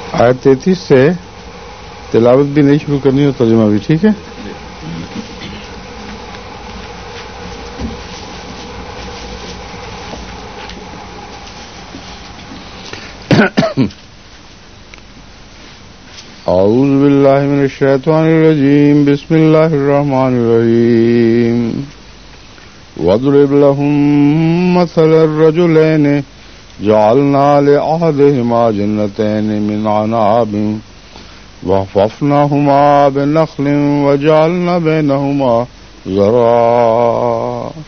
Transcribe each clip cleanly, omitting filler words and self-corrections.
آیت 33 سے تلاوت بھی نہیں شروع کرنی اور ترجمہ بھی، ٹھیک ہے؟ اعوذ باللہ من الشیطان الرجیم، بسم اللہ الرحمن الرحیم۔ واضرب لهم مثل الرجلين جعلنا لأحدهما جنتين من عناب وحففناهما بنخل وجعلنا بينهما زرعا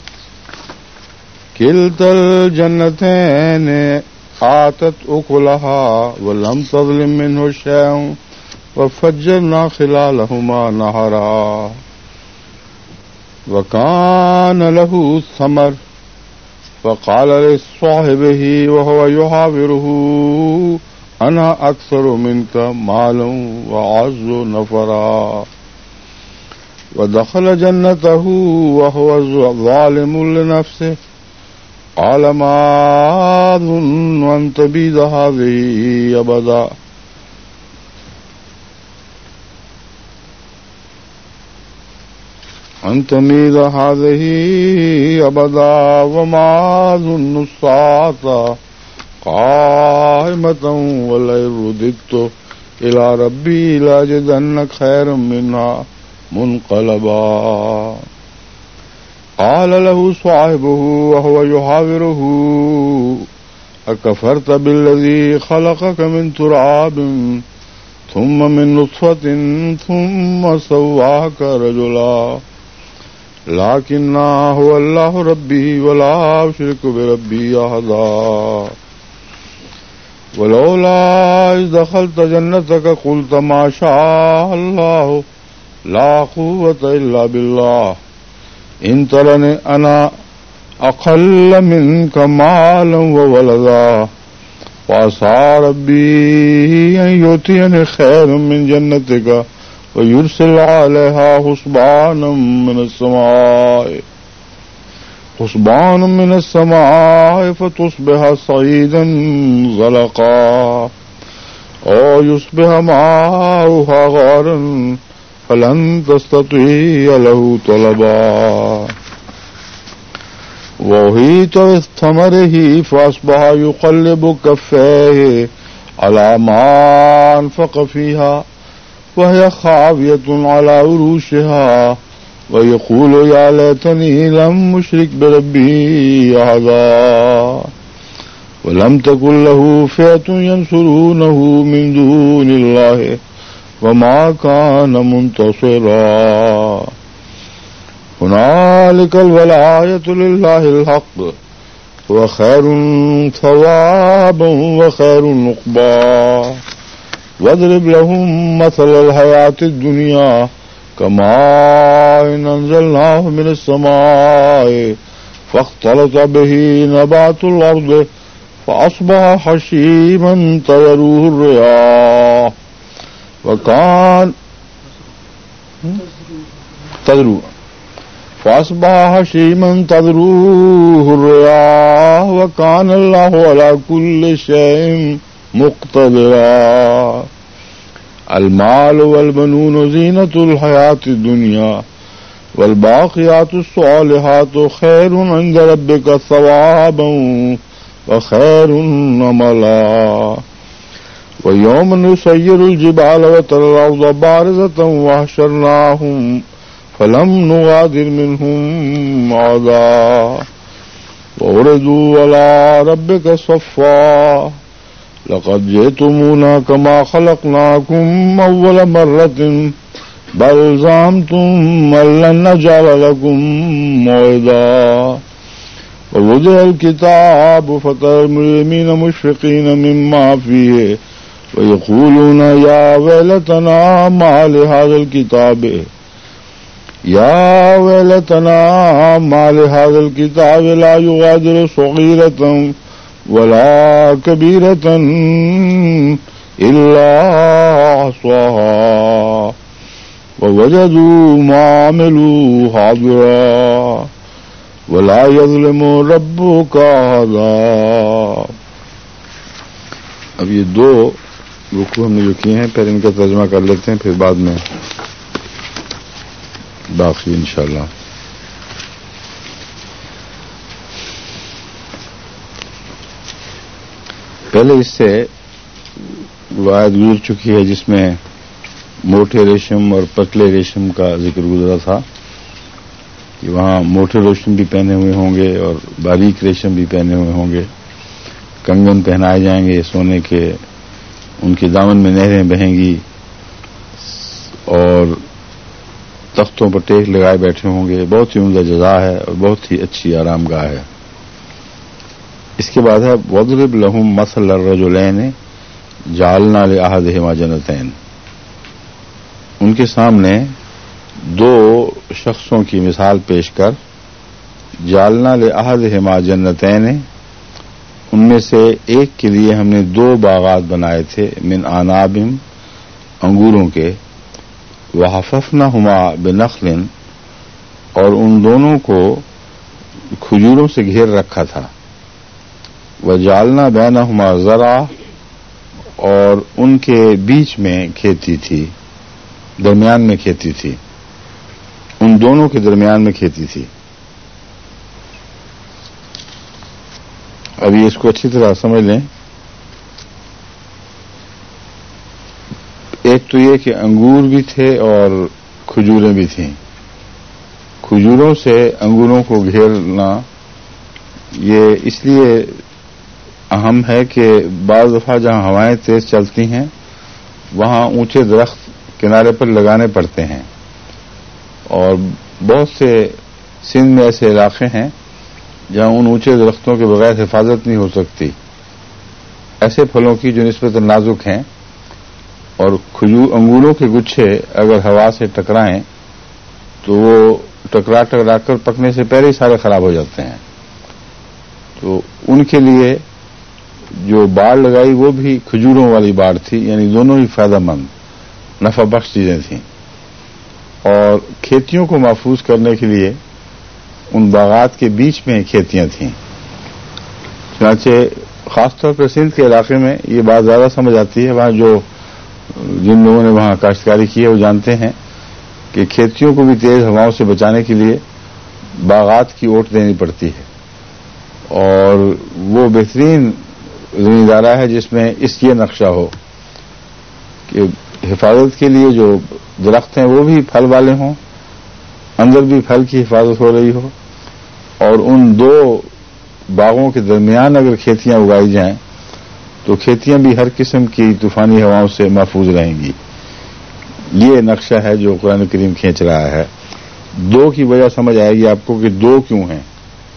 كلتا الجنتين آتت أكلها ولم تظلم منه شيئا وفجرنا خلالهما نهرا وكان له ثمر فقال لصاحبه وهو يحاوره أنا أكثر منك مالا وأعز نفرا ودخل جنته وهو ظالم لنفسه قال ما أظن أن تبيد هذه أبدا أن تميد هذه أبدا وما أظن الساعة قائمة ولئن رددت إلى ربي لأجدن خيرا منها منقلبا قال له صاحبه وهو يحاوره أكفرت بالذي خلقك من تراب ثم من نطفة ثم سواك رجلا لكن هو الله ربي ولا أشرك بربي أحدا ولولا إذ دخلت جنتك قلت ما شاء الله لا قوة إلا بالله إن ترني أنا أقل منك مالا وولدا وعسى ربي أن يؤتيني خيرا من جنتك ويرسل عليها حسبانا من السماء فتصبح صعيدا زلقا أو يصبح ماؤها غارا فلن تستطيع له طلبا وأحيط بثمره فأصبح يقلب كفيه على ما أنفق فيها وهي خاوية على عروشها ويقول يا ليتني لم أشرك بربي أحدا ولم تكن له فئة ينصرونه من دون الله وما كان منتصرا هنالك الولاية لله الحق وخير ثوابا وخير عقبا واضرب لهم مثل الحياة الدنيا كماء أنزلناه من السماء فاختلط به نبات الأرض فأصبح حشيما تذروه الرياح فأصبح هشيما تذروه الرياح وكان الله على كل شيء مقتدرا المال والبنون زينة الحياة الدنيا والباقيات الصالحات خير عند ربك ثوابا وخير أملا ويوم نسير الجبال وترى الأرض بارزة وحشرناهم فلم نغادر منهم أحدا وعرضوا على ربك صفا لقد جئتمونا كما خلقناكم أول مرة بل زعمتم أن لن نجعل لكم موعدا ووضع الكتاب فترى المجرمين مشفقين مما فيه ويقولون يا ويلتنا ما لهذا الكتاب لا يغادر صغيرة ولا كبيرة إلا أحصاها ووجدوا ما عملوا حاضرا ولا يظلم ربك أحدا۔ اب یہ دو رکوع ہم نے جو کیے ہیں پہلے ان کا ترجمہ کر لیتے ہیں، پھر بعد میں باقی انشاءاللہ۔ پہلے اس سے آیت گزر چکی ہے جس میں موٹے ریشم اور پتلے ریشم کا ذکر گزرا تھا کہ وہاں موٹے ریشم بھی پہنے ہوئے ہوں گے اور باریک ریشم بھی پہنے ہوئے ہوں گے، کنگن پہنائے جائیں گے سونے کے، ان کے دامن میں نہریں بہیں گی اور تختوں پر ٹیک لگائے بیٹھے ہوں گے۔ بہت ہی عمدہ جزا ہے اور بہت ہی اچھی آرام گاہ ہے۔ اس کے بعد ہے وَاضْرِبْ لَهُم مَثَلَ الرَّجُلَيْنِ جَعَلْنَا لِأَحَدِهِمَا جَنَّتَيْنِ، ان کے سامنے دو شخصوں کی مثال پیش کر جَعَلْنَا لِأَحَدِهِمَا جَنَّتَيْنِ، ان میں سے ایک کے لیے ہم نے دو باغات بنائے تھے، من عناب، انگوروں کے، وحففناہما بنخل، اور ان دونوں کو کھجوروں سے گھیر رکھا تھا، وجعلنا بینہما زرعا، اور ان کے بیچ میں کھیتی تھی، درمیان میں کھیتی تھی، ان دونوں کے درمیان میں کھیتی تھی۔ ابھی اس کو اچھی طرح سمجھ لیں۔ ایک تو یہ کہ انگور بھی تھے اور کھجوریں بھی تھیں۔ کھجوروں سے انگوروں کو گھیرنا یہ اس لیے اہم ہے کہ بعض دفعہ جہاں ہوائیں تیز چلتی ہیں وہاں اونچے درخت کنارے پر لگانے پڑتے ہیں، اور بہت سے سندھ میں ایسے علاقے ہیں جہاں ان اونچے درختوں کے بغیر حفاظت نہیں ہو سکتی، ایسے پھلوں کی جو نسبتاً نازک ہیں، اور انگوروں کے گچھے اگر ہوا سے ٹکرائیں تو وہ ٹکرا کر پکنے سے پہلے ہی سارے خراب ہو جاتے ہیں۔ تو ان کے لیے جو باڑ لگائی وہ بھی کھجوروں والی باڑ تھی، یعنی دونوں ہی فائدہ مند نفع بخش چیزیں تھیں، اور کھیتیوں کو محفوظ کرنے کے لیے ان باغات کے بیچ میں کھیتیاں تھیں۔ چنانچہ خاص طور پر سندھ کے علاقے میں یہ بات زیادہ سمجھ آتی ہے، وہاں جن لوگوں نے وہاں کاشتکاری کی ہے وہ جانتے ہیں کہ کھیتیوں کو بھی تیز ہواؤں سے بچانے کے لیے باغات کی اوٹ دینی پڑتی ہے، اور وہ بہترین زمیندارہ ہے جس میں یہ نقشہ ہو کہ حفاظت کے لیے جو درخت ہیں وہ بھی پھل والے ہوں، اندر بھی پھل کی حفاظت ہو رہی ہو، اور ان دو باغوں کے درمیان اگر کھیتیاں اگائی جائیں تو کھیتیاں بھی ہر قسم کی طوفانی ہواؤں سے محفوظ رہیں گی۔ یہ نقشہ ہے جو قرآن کریم کھینچ رہا ہے۔ دو کی وجہ سمجھ آئے گی آپ کو کہ دو کیوں ہیں۔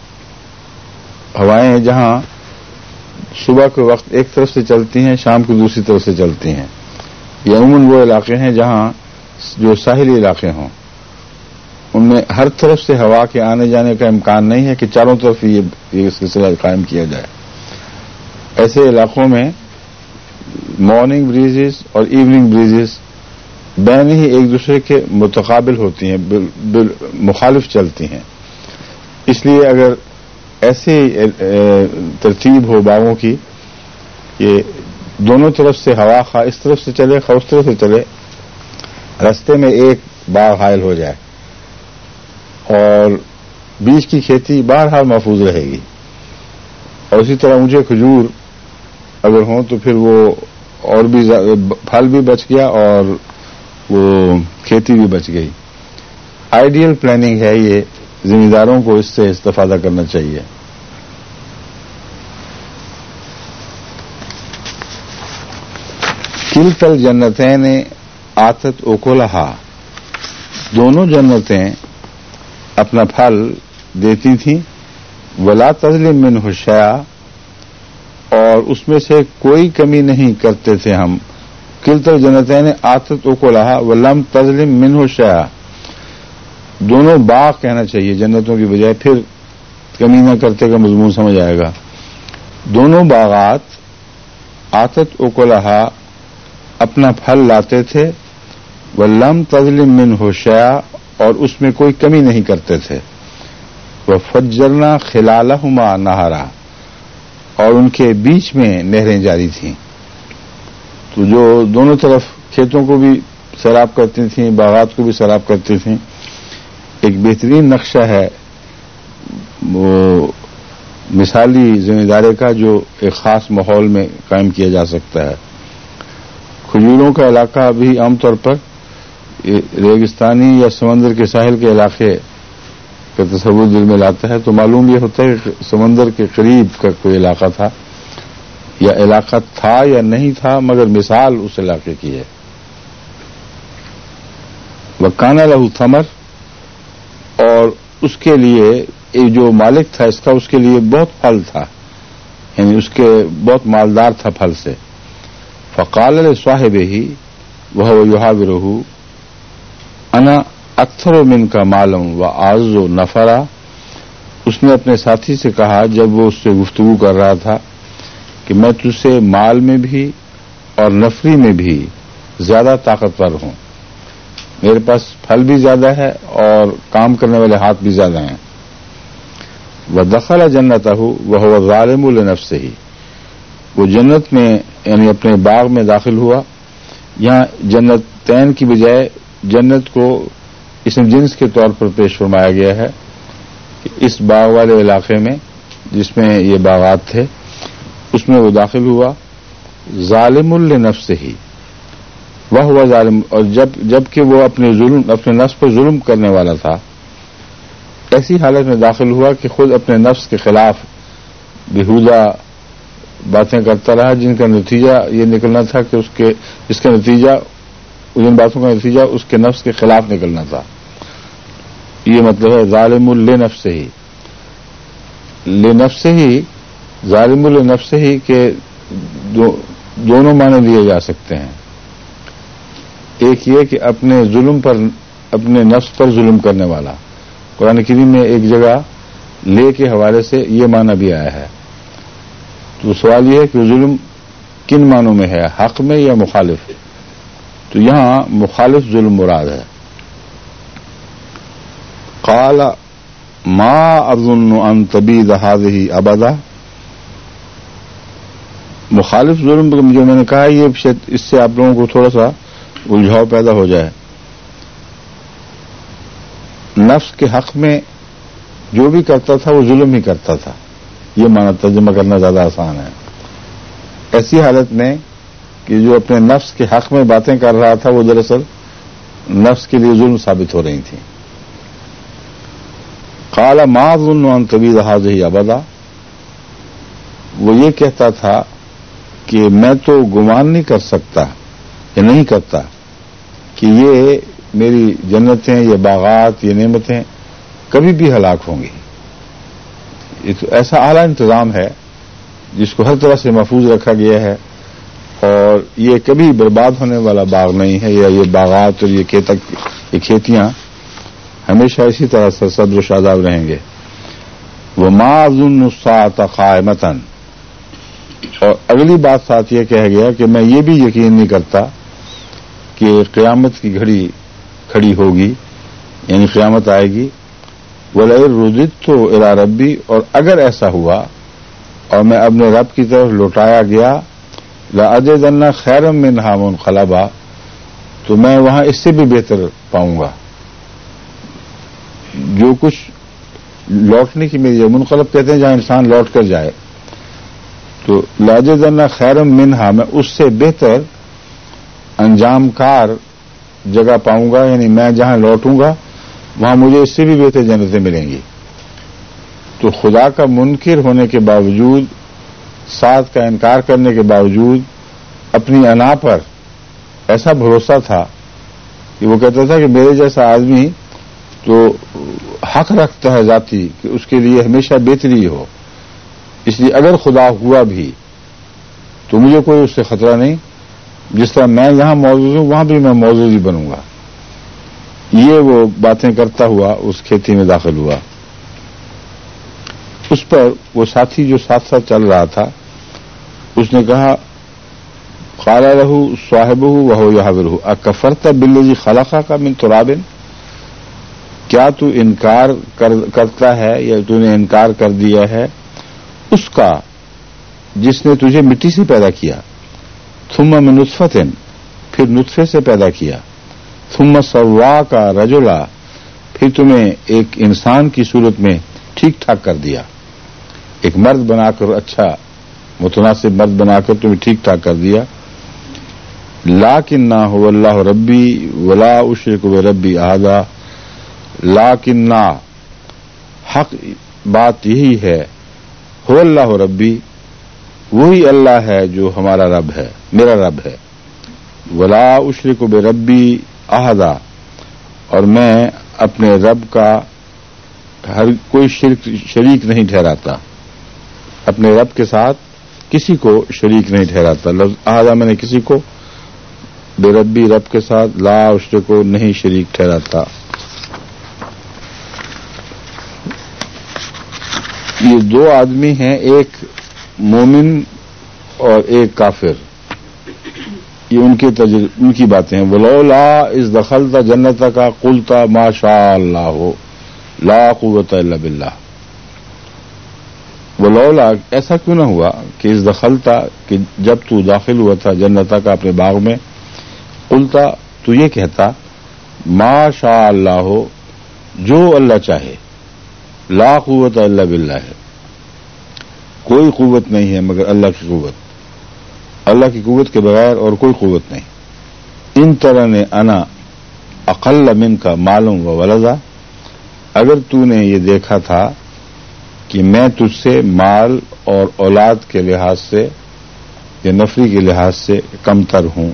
ہوائیں جہاں صبح کے وقت ایک طرف سے چلتی ہیں، شام کو دوسری طرف سے چلتی ہیں، یہ عموماً وہ علاقے ہیں جہاں جو ساحلی علاقے ہوں، ان میں ہر طرف سے ہوا کے آنے جانے کا امکان نہیں ہے کہ چاروں طرف یہ سلسلہ قائم کیا جائے۔ ایسے علاقوں میں مارننگ بریزز اور ایوننگ بریزز بین ہی ایک دوسرے کے متقابل ہوتی ہیں، مخالف چلتی ہیں۔ اس لیے اگر ایسی ترتیب ہو باغوں کی کہ دونوں طرف سے ہوا خواہ اس طرف سے چلے خواہ اس طرف سے چلے، رستے میں ایک باغ حائل ہو جائے اور بیچ کی کھیتی بہرحال محفوظ رہے گی، اور اسی طرح اونچے کھجور اگر ہوں تو پھر وہ اور بھی پھل بھی بچ گیا اور وہ کھیتی بھی بچ گئی۔ آئیڈیل پلاننگ ہے یہ، ذمہ داروں کو اس سے استفادہ کرنا چاہیے۔ کلتا الجنتین آتت اکلہا، دونوں جنتیں اپنا پھل دیتی تھیں، ولا تظلم منہ شیئا، اور اس میں سے کوئی کمی نہیں کرتے تھے ہم۔ کلتا الجنتین آتت اکلہا ولم تظلم منہ شیئا، دونوں باغ کہنا چاہیے جنتوں کی بجائے، پھر کمی نہ کرتے کا مضمون سمجھ آئے گا۔ دونوں باغات آتت اکلہا اپنا پھل لاتے تھے، ولم تظلم منہ شیئا، اور اس میں کوئی کمی نہیں کرتے تھے۔ وفجرنا خلالہما نہرا، اور ان کے بیچ میں نہریں جاری تھیں۔ تو جو دونوں طرف کھیتوں کو بھی سیراب کرتی تھیں، باغات کو بھی سیراب کرتی تھیں، ایک بہترین نقشہ ہے وہ مثالی زمینداری کا جو ایک خاص ماحول میں قائم کیا جا سکتا ہے۔ کھجوروں کا علاقہ بھی عام طور پر ریگستانی یا سمندر کے ساحل کے علاقے کا تصور دل میں لاتا ہے، تو معلوم یہ ہوتا ہے کہ سمندر کے قریب کا کوئی علاقہ تھا، یا علاقہ تھا یا نہیں تھا، مگر مثال اس علاقے کی ہے۔ وکانہ لہو ثمر، اور اس کے لیے جو مالک تھا اس کا، اس کے لیے بہت پھل تھا، یعنی اس کے بہت مالدار تھا پھل سے۔ فقال لصاحبہ وہو یحاورہ انا اکثر منک مالا واعز نفرا، اس نے اپنے ساتھی سے کہا جب وہ اس سے گفتگو کر رہا تھا کہ میں تجھ سے مال میں بھی اور نفری میں بھی زیادہ طاقتور ہوں، میرے پاس پھل بھی زیادہ ہے اور کام کرنے والے ہاتھ بھی زیادہ ہیں۔ وَدَخَلَ جَنَّتَهُ وَهُوَ ظَالِمٌ لِنَفْسِهِ، وہ جنت میں یعنی اپنے باغ میں داخل ہوا۔ یہاں جنتین کی بجائے جنت کو اسم جنس کے طور پر پیش فرمایا گیا ہے کہ اس باغ والے علاقے میں جس میں یہ باغات تھے اس میں وہ داخل ہوا۔ ظالم لنفسہ، وہ ظالم، اور جب کہ وہ اپنے نفس پر ظلم کرنے والا تھا، ایسی حالت میں داخل ہوا کہ خود اپنے نفس کے خلاف بیہودہ باتیں کرتا رہا، جن کا نتیجہ یہ نکلنا تھا کہ اس کا نتیجہ، جن باتوں کا نتیجہ اس کے نفس کے خلاف نکلنا تھا۔ یہ مطلب ہے ظالم لنفسہ، لنفسہ، ظالم لنفسہ کے دونوں معنی لیے جا سکتے ہیں۔ ایک یہ کہ اپنے ظلم پر، اپنے نفس پر ظلم کرنے والا، قرآن کریم میں ایک جگہ لے کے حوالے سے یہ معنی بھی آیا ہے۔ تو سوال یہ ہے کہ ظلم کن معنوں میں ہے، حق میں یا مخالف؟ تو یہاں مخالف ظلم مراد ہے۔ قال ما اظن ان تبید هذه ابدا، مخالف ظلم جو میں نے کہا یہ اس سے آپ لوگوں کو تھوڑا سا الجھاؤ پیدا ہو جائے۔ نفس کے حق میں جو بھی کرتا تھا وہ ظلم ہی کرتا تھا، یہ معنی ترجمہ کرنا زیادہ آسان ہے۔ ایسی حالت میں کہ جو اپنے نفس کے حق میں باتیں کر رہا تھا وہ دراصل نفس کے لیے ظلم ثابت ہو رہی تھیں۔ قال ما اظن ان تبید هذه ابدا، وہ یہ کہتا تھا کہ میں تو گمان نہیں کر سکتا یا نہیں کرتا کہ یہ میری جنتیں، یہ باغات، یہ نعمتیں کبھی بھی ہلاک ہوں گی۔ یہ تو ایسا اعلیٰ انتظام ہے جس کو ہر طرح سے محفوظ رکھا گیا ہے، اور یہ کبھی برباد ہونے والا باغ نہیں ہے، یا یہ باغات اور یہ کھیتیاں ہمیشہ اسی طرح سرسبز و شاداب رہیں گے۔ وما اظن الساعة قائمة، اور اگلی بات ساتھ یہ کہہ گیا کہ میں یہ بھی یقین نہیں کرتا کہ قیامت کی گھڑی کھڑی ہوگی، یعنی قیامت آئے گی۔ وَلَئِن رُدِدتُّ إِلَىٰ رَبِّي، اور اگر ایسا ہوا اور میں اپنے رب کی طرف لوٹایا گیا، لَأَجِدَنَّ خَيْرًا مِّنْهَا مُنْقَلَبًا، تو میں وہاں اس سے بھی بہتر پاؤں گا۔ جو کچھ لوٹنے کی میری، منقلب کہتے ہیں جہاں انسان لوٹ کر جائے، تو لَأَجِدَنَّ خَيْرًا مِّنْهَا، میں اس سے بہتر انجام کار جگہ پاؤں گا، یعنی میں جہاں لوٹوں گا وہاں مجھے اس سے بھی بہتر جنتیں ملیں گی۔ تو خدا کا منکر ہونے کے باوجود، ساتھ کا انکار کرنے کے باوجود، اپنی انا پر ایسا بھروسہ تھا کہ وہ کہتا تھا کہ میرے جیسا آدمی تو حق رکھتا ہے ذاتی کہ اس کے لیے ہمیشہ بہتری ہو، اس لیے اگر خدا ہوا بھی تو مجھے کوئی اس سے خطرہ نہیں، جس طرح میں یہاں موجود ہوں وہاں بھی میں موجود ہی بنوں گا۔ یہ وہ باتیں کرتا ہوا اس کھیتی میں داخل ہوا۔ اس پر وہ ساتھی جو ساتھ ساتھ چل رہا تھا اس نے کہا، قال له صاحبه وهو يحاوره اکفرت بالذی خلقك من تراب، کیا تو انکار کرتا ہے یا تو نے انکار کر دیا ہے اس کا جس نے تجھے مٹی سے پیدا کیا؟ थुम्मा मिन नुत्फतिन, फिर नुत्फे से पैदा किया, थुम्मा सव्वा का रजुला, फिर तुम्हें एक इंसान की सूरत में ठीक ठाक कर दिया, एक मर्द बनाकर, अच्छा मुतनासिब मर्द बनाकर तुम्हें ठीक ठाक कर दिया। लाकिन्ना हुवल्लाहु रब्बी वला उशरिकु बिरब्बी अहदा, लाकिन्ना हक बात यही है, हुवल्लाहु रब्बी, वही अल्लाह है जो हमारा रब है, मेरा रब है, वला उशरिकु बिरब्बी अहदा, और मैं अपने रब का हर कोई शरीक नहीं ठहराता, अपने रब के साथ किसी को शरीक नहीं ठहराता। लफ्ज अहदा मैंने किसी को, बेरब्बी रब के साथ, ला उशरे को नहीं शरीक ठहराता। ये दो आदमी हैं, एक मोमिन और एक काफिर, ये उनकी बातें हैं। वलौला इस दखलता जन्नत का कुलता माशा अल्लाह ला कुव्वता इल्ला बिल्लाह, वलौला ऐसा क्यों न हुआ कि इस दखलता, कि जब तू दाखिल हुआ था जन्नता का अपने बाग में, कुलता तू ये कहता, माशा अल्लाह, जो अल्लाह चाहे, ला कुव्वता इल्ला बिल्लाह, कोई कुव्वत नहीं है मगर अल्लाह की कुव्वत, अल्लाह की कुव्वत के बगैर और कोई कुव्वत नहीं। इन तरह ने अना अक़ल्ल मिनका मालूम व वलदा, अगर तूने ये देखा था कि मैं तुझसे माल और औलाद के लिहाज से या नफरी के लिहाज से कमतर हूं।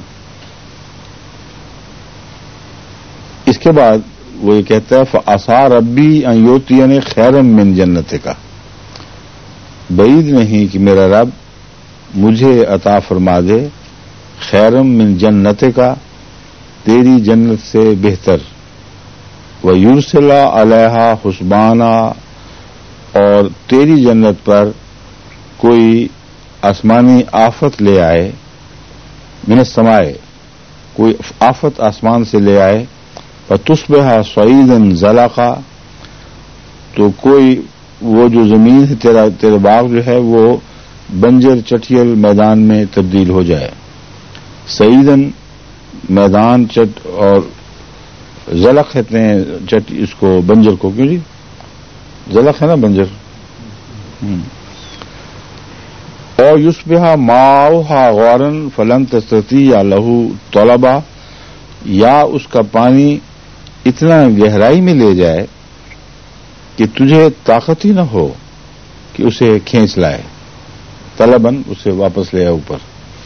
इसके बाद वो ये कहता है, फ़असा रब्बी अन युतियनी खैरम मिन जन्नत का, बईद नहीं कि मेरा रब मुझे अता फरमा दे खैरम मिन जन्नत का, तेरी जन्नत से बेहतर, व युरसिला अलैहा हुस्बाना, और तेरी जन्नत पर कोई आसमानी आफत ले आए, मिन समाए, कोई आफत आसमान से ले आए, व तुस्बिहा सईदन ज़लाका, तो कोई वो जो जमीन है तेरा बाग जो है वो बंजर चटियल मैदान में तब्दील हो जाए। सईदन मैदान चट, और ज़लक कहते हैं चट इसको, बंजर को, क्यों जी ज़लक है ना बंजर। और युस्बिहा माउहा गौरन फलन तस्तती या लहू तलबा, या उसका पानी इतना गहराई में ले जाए कि तुझे ताकत ही न हो कि उसे खींच लाए, तलबन उसे वापस ले आए ऊपर।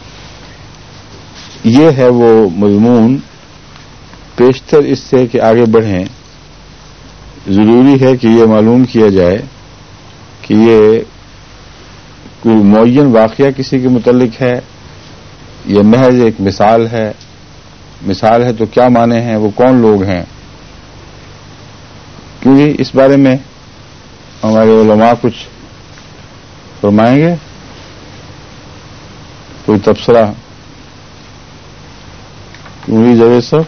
ये है वो मजमून। पेशतर इससे कि आगे बढ़ें, जरूरी है कि ये मालूम किया जाए कि ये कोई मुअय्यन वाक़या किसी के मुतल्लिक है, ये महज एक मिसाल है। मिसाल है तो क्या माने हैं, वो कौन लोग हैं, क्योंकि इस बारे में हमारे उलमा कुछ फरमाएंगे, कोई तबसरा। क्योंकि जावेद साहब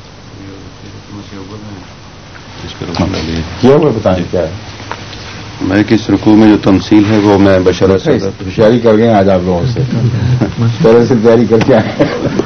क्या हुआ, बताएं क्या है। मैं किस रुकू में जो तमसील है वो मैं बशर होशियारी कर गए आज आप लोगों से, पहले से तैयारी करके आए।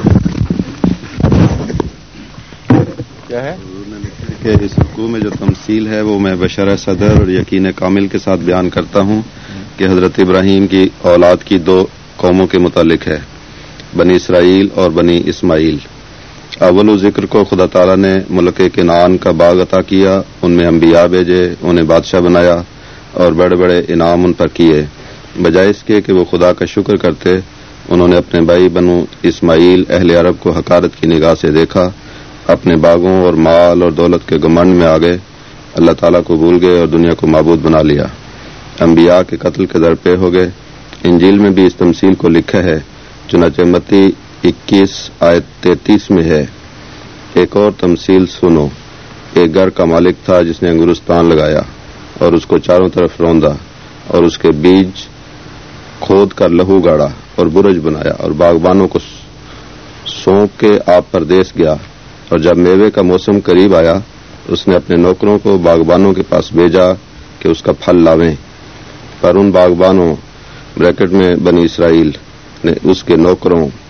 क्या है कि इस रुकू में जो तमसील है वो मैं बशर सदर और यकीन कामिल के साथ बयान करता हूँ कि हजरत इब्राहीम की औलाद की दो कौमों के मुतालिक है, बनी इसराइल और बनी इस्माइल। अव्वल जिक्र को खुदा ताला ने मुल्क किनान का बाग अता किया, उनमें अंबिया भेजे, उन्हें बादशाह बनाया और बड़े बड़े इनाम उन पर किए। बजाय इसके कि वो खुदा का शुक्र करते, उन्होंने अपने भाई बनु इस्माइल अहले अरब को हकारत की निगाह से देखा, अपने बागों और माल और दौलत के घमंड में आ गए, अल्लाह ताला को भूल गए और दुनिया को माबूद बना लिया। अंबिया के कत्ल के दर पे हो गए। इंजील में भी इस तमसील को लिखा है, चुनाचे मत्ती 21 आयत 33 में है। एक और तमसील सुनो, एक घर का मालिक था जिसने अंगूरस्तान लगाया और उसको चारों तरफ रौंदा और उसके बीज खोद कर लहू गाड़ा और बुरज बनाया और बागबानों को सौंप के आप परदेश गया, और जब मेवे का मौसम करीब आया उसने अपने नौकरों को बागबानों के पास भेजा कि उसका फल लावें, पर उन बागबानों ब्रैकेट में बनी इसराइल ने उसके नौकरों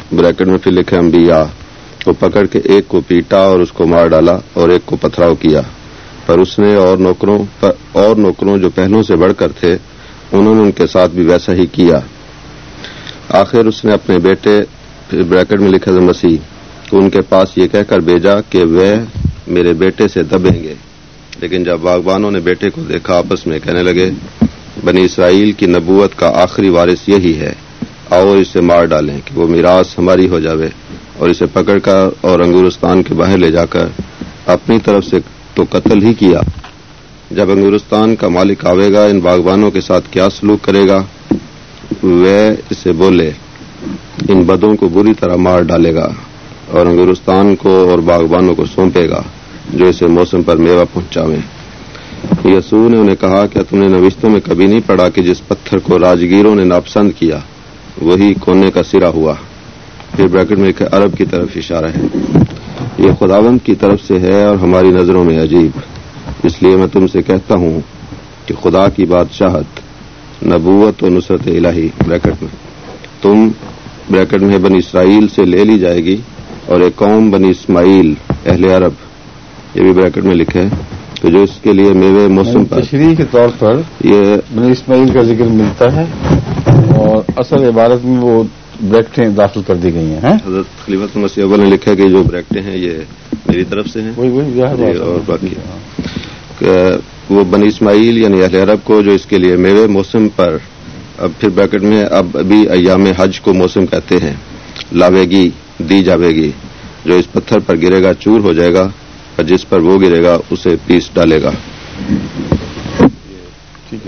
بریکٹ میں پھر لکھے انبیاء کو پکڑ کے ایک کو پیٹا اور اس کو مار ڈالا اور ایک کو پتھراؤ کیا، پر اس نے اور نوکروں جو پہلوں سے بڑھ کر تھے انہوں نے ان کے ساتھ بھی ویسا ہی کیا۔ آخر اس نے اپنے بیٹے بریکٹ میں لکھا مسیح کو ان کے پاس یہ کہہ کر بھیجا کہ وہ میرے بیٹے سے دبیں گے، لیکن جب باغبانوں نے بیٹے کو دیکھا آپس میں کہنے لگے بنی اسرائیل کی نبوت کا آخری وارث یہی ہے، آؤ اسے مار ڈالیں کہ وہ میراث ہماری ہو جاوے، اور اسے پکڑ کر اور انگورستان کے باہر لے جا کر اپنی طرف سے تو قتل ہی کیا۔ جب انگورستان کا مالک آوے گا ان باغبانوں کے ساتھ کیا سلوک کرے گا؟ وہ اسے بولے ان بدوں کو بری طرح مار ڈالے گا اور انگورستان کو اور باغبانوں کو سونپے گا جو اسے موسم پر میوہ پہنچاویں۔ یسوع نے انہیں کہا کیا تم نے نوشتوں میں کبھی نہیں پڑھا کہ جس پتھر کو راجگیروں نے ناپسند کیا وہی کونے کا سرا ہوا؟ پھر بریکٹ میں لکھا عرب کی طرف اشارہ ہے، یہ خداوند کی طرف سے ہے اور ہماری نظروں میں عجیب، اس لیے میں تم سے کہتا ہوں کہ خدا کی بادشاہت، نبوت و نصرت الہی بریکٹ میں تم بریکٹ میں بنی اسرائیل سے لے لی جائے گی، اور ایک قوم بنی اسماعیل اہل عرب، یہ بھی بریکٹ میں لکھے کہ جو اس کے لیے میوے موسم پر تشریح کے طور پر یہ بنی اسماعیل کا ذکر ملتا ہے اور اصل عبارت میں وہ بریکٹیں داخل کر دی گئی ہیں۔ حضرت خلیفۃ المسیح اول نے لکھا کہ جو بریکٹیں ہیں یہ میری طرف سے ہیں، اور باقی وہ بنی اسماعیل یعنی اہل عرب کو جو اس کے لیے میوے موسم پر، اب پھر بریکٹ میں اب ابھی ایام حج کو موسم کہتے ہیں، لاوے گی دی جاوے گی، جو اس پتھر پر گرے گا چور ہو جائے گا اور جس پر وہ گرے گا اسے پیس ڈالے گا۔ ٹھیک ہے،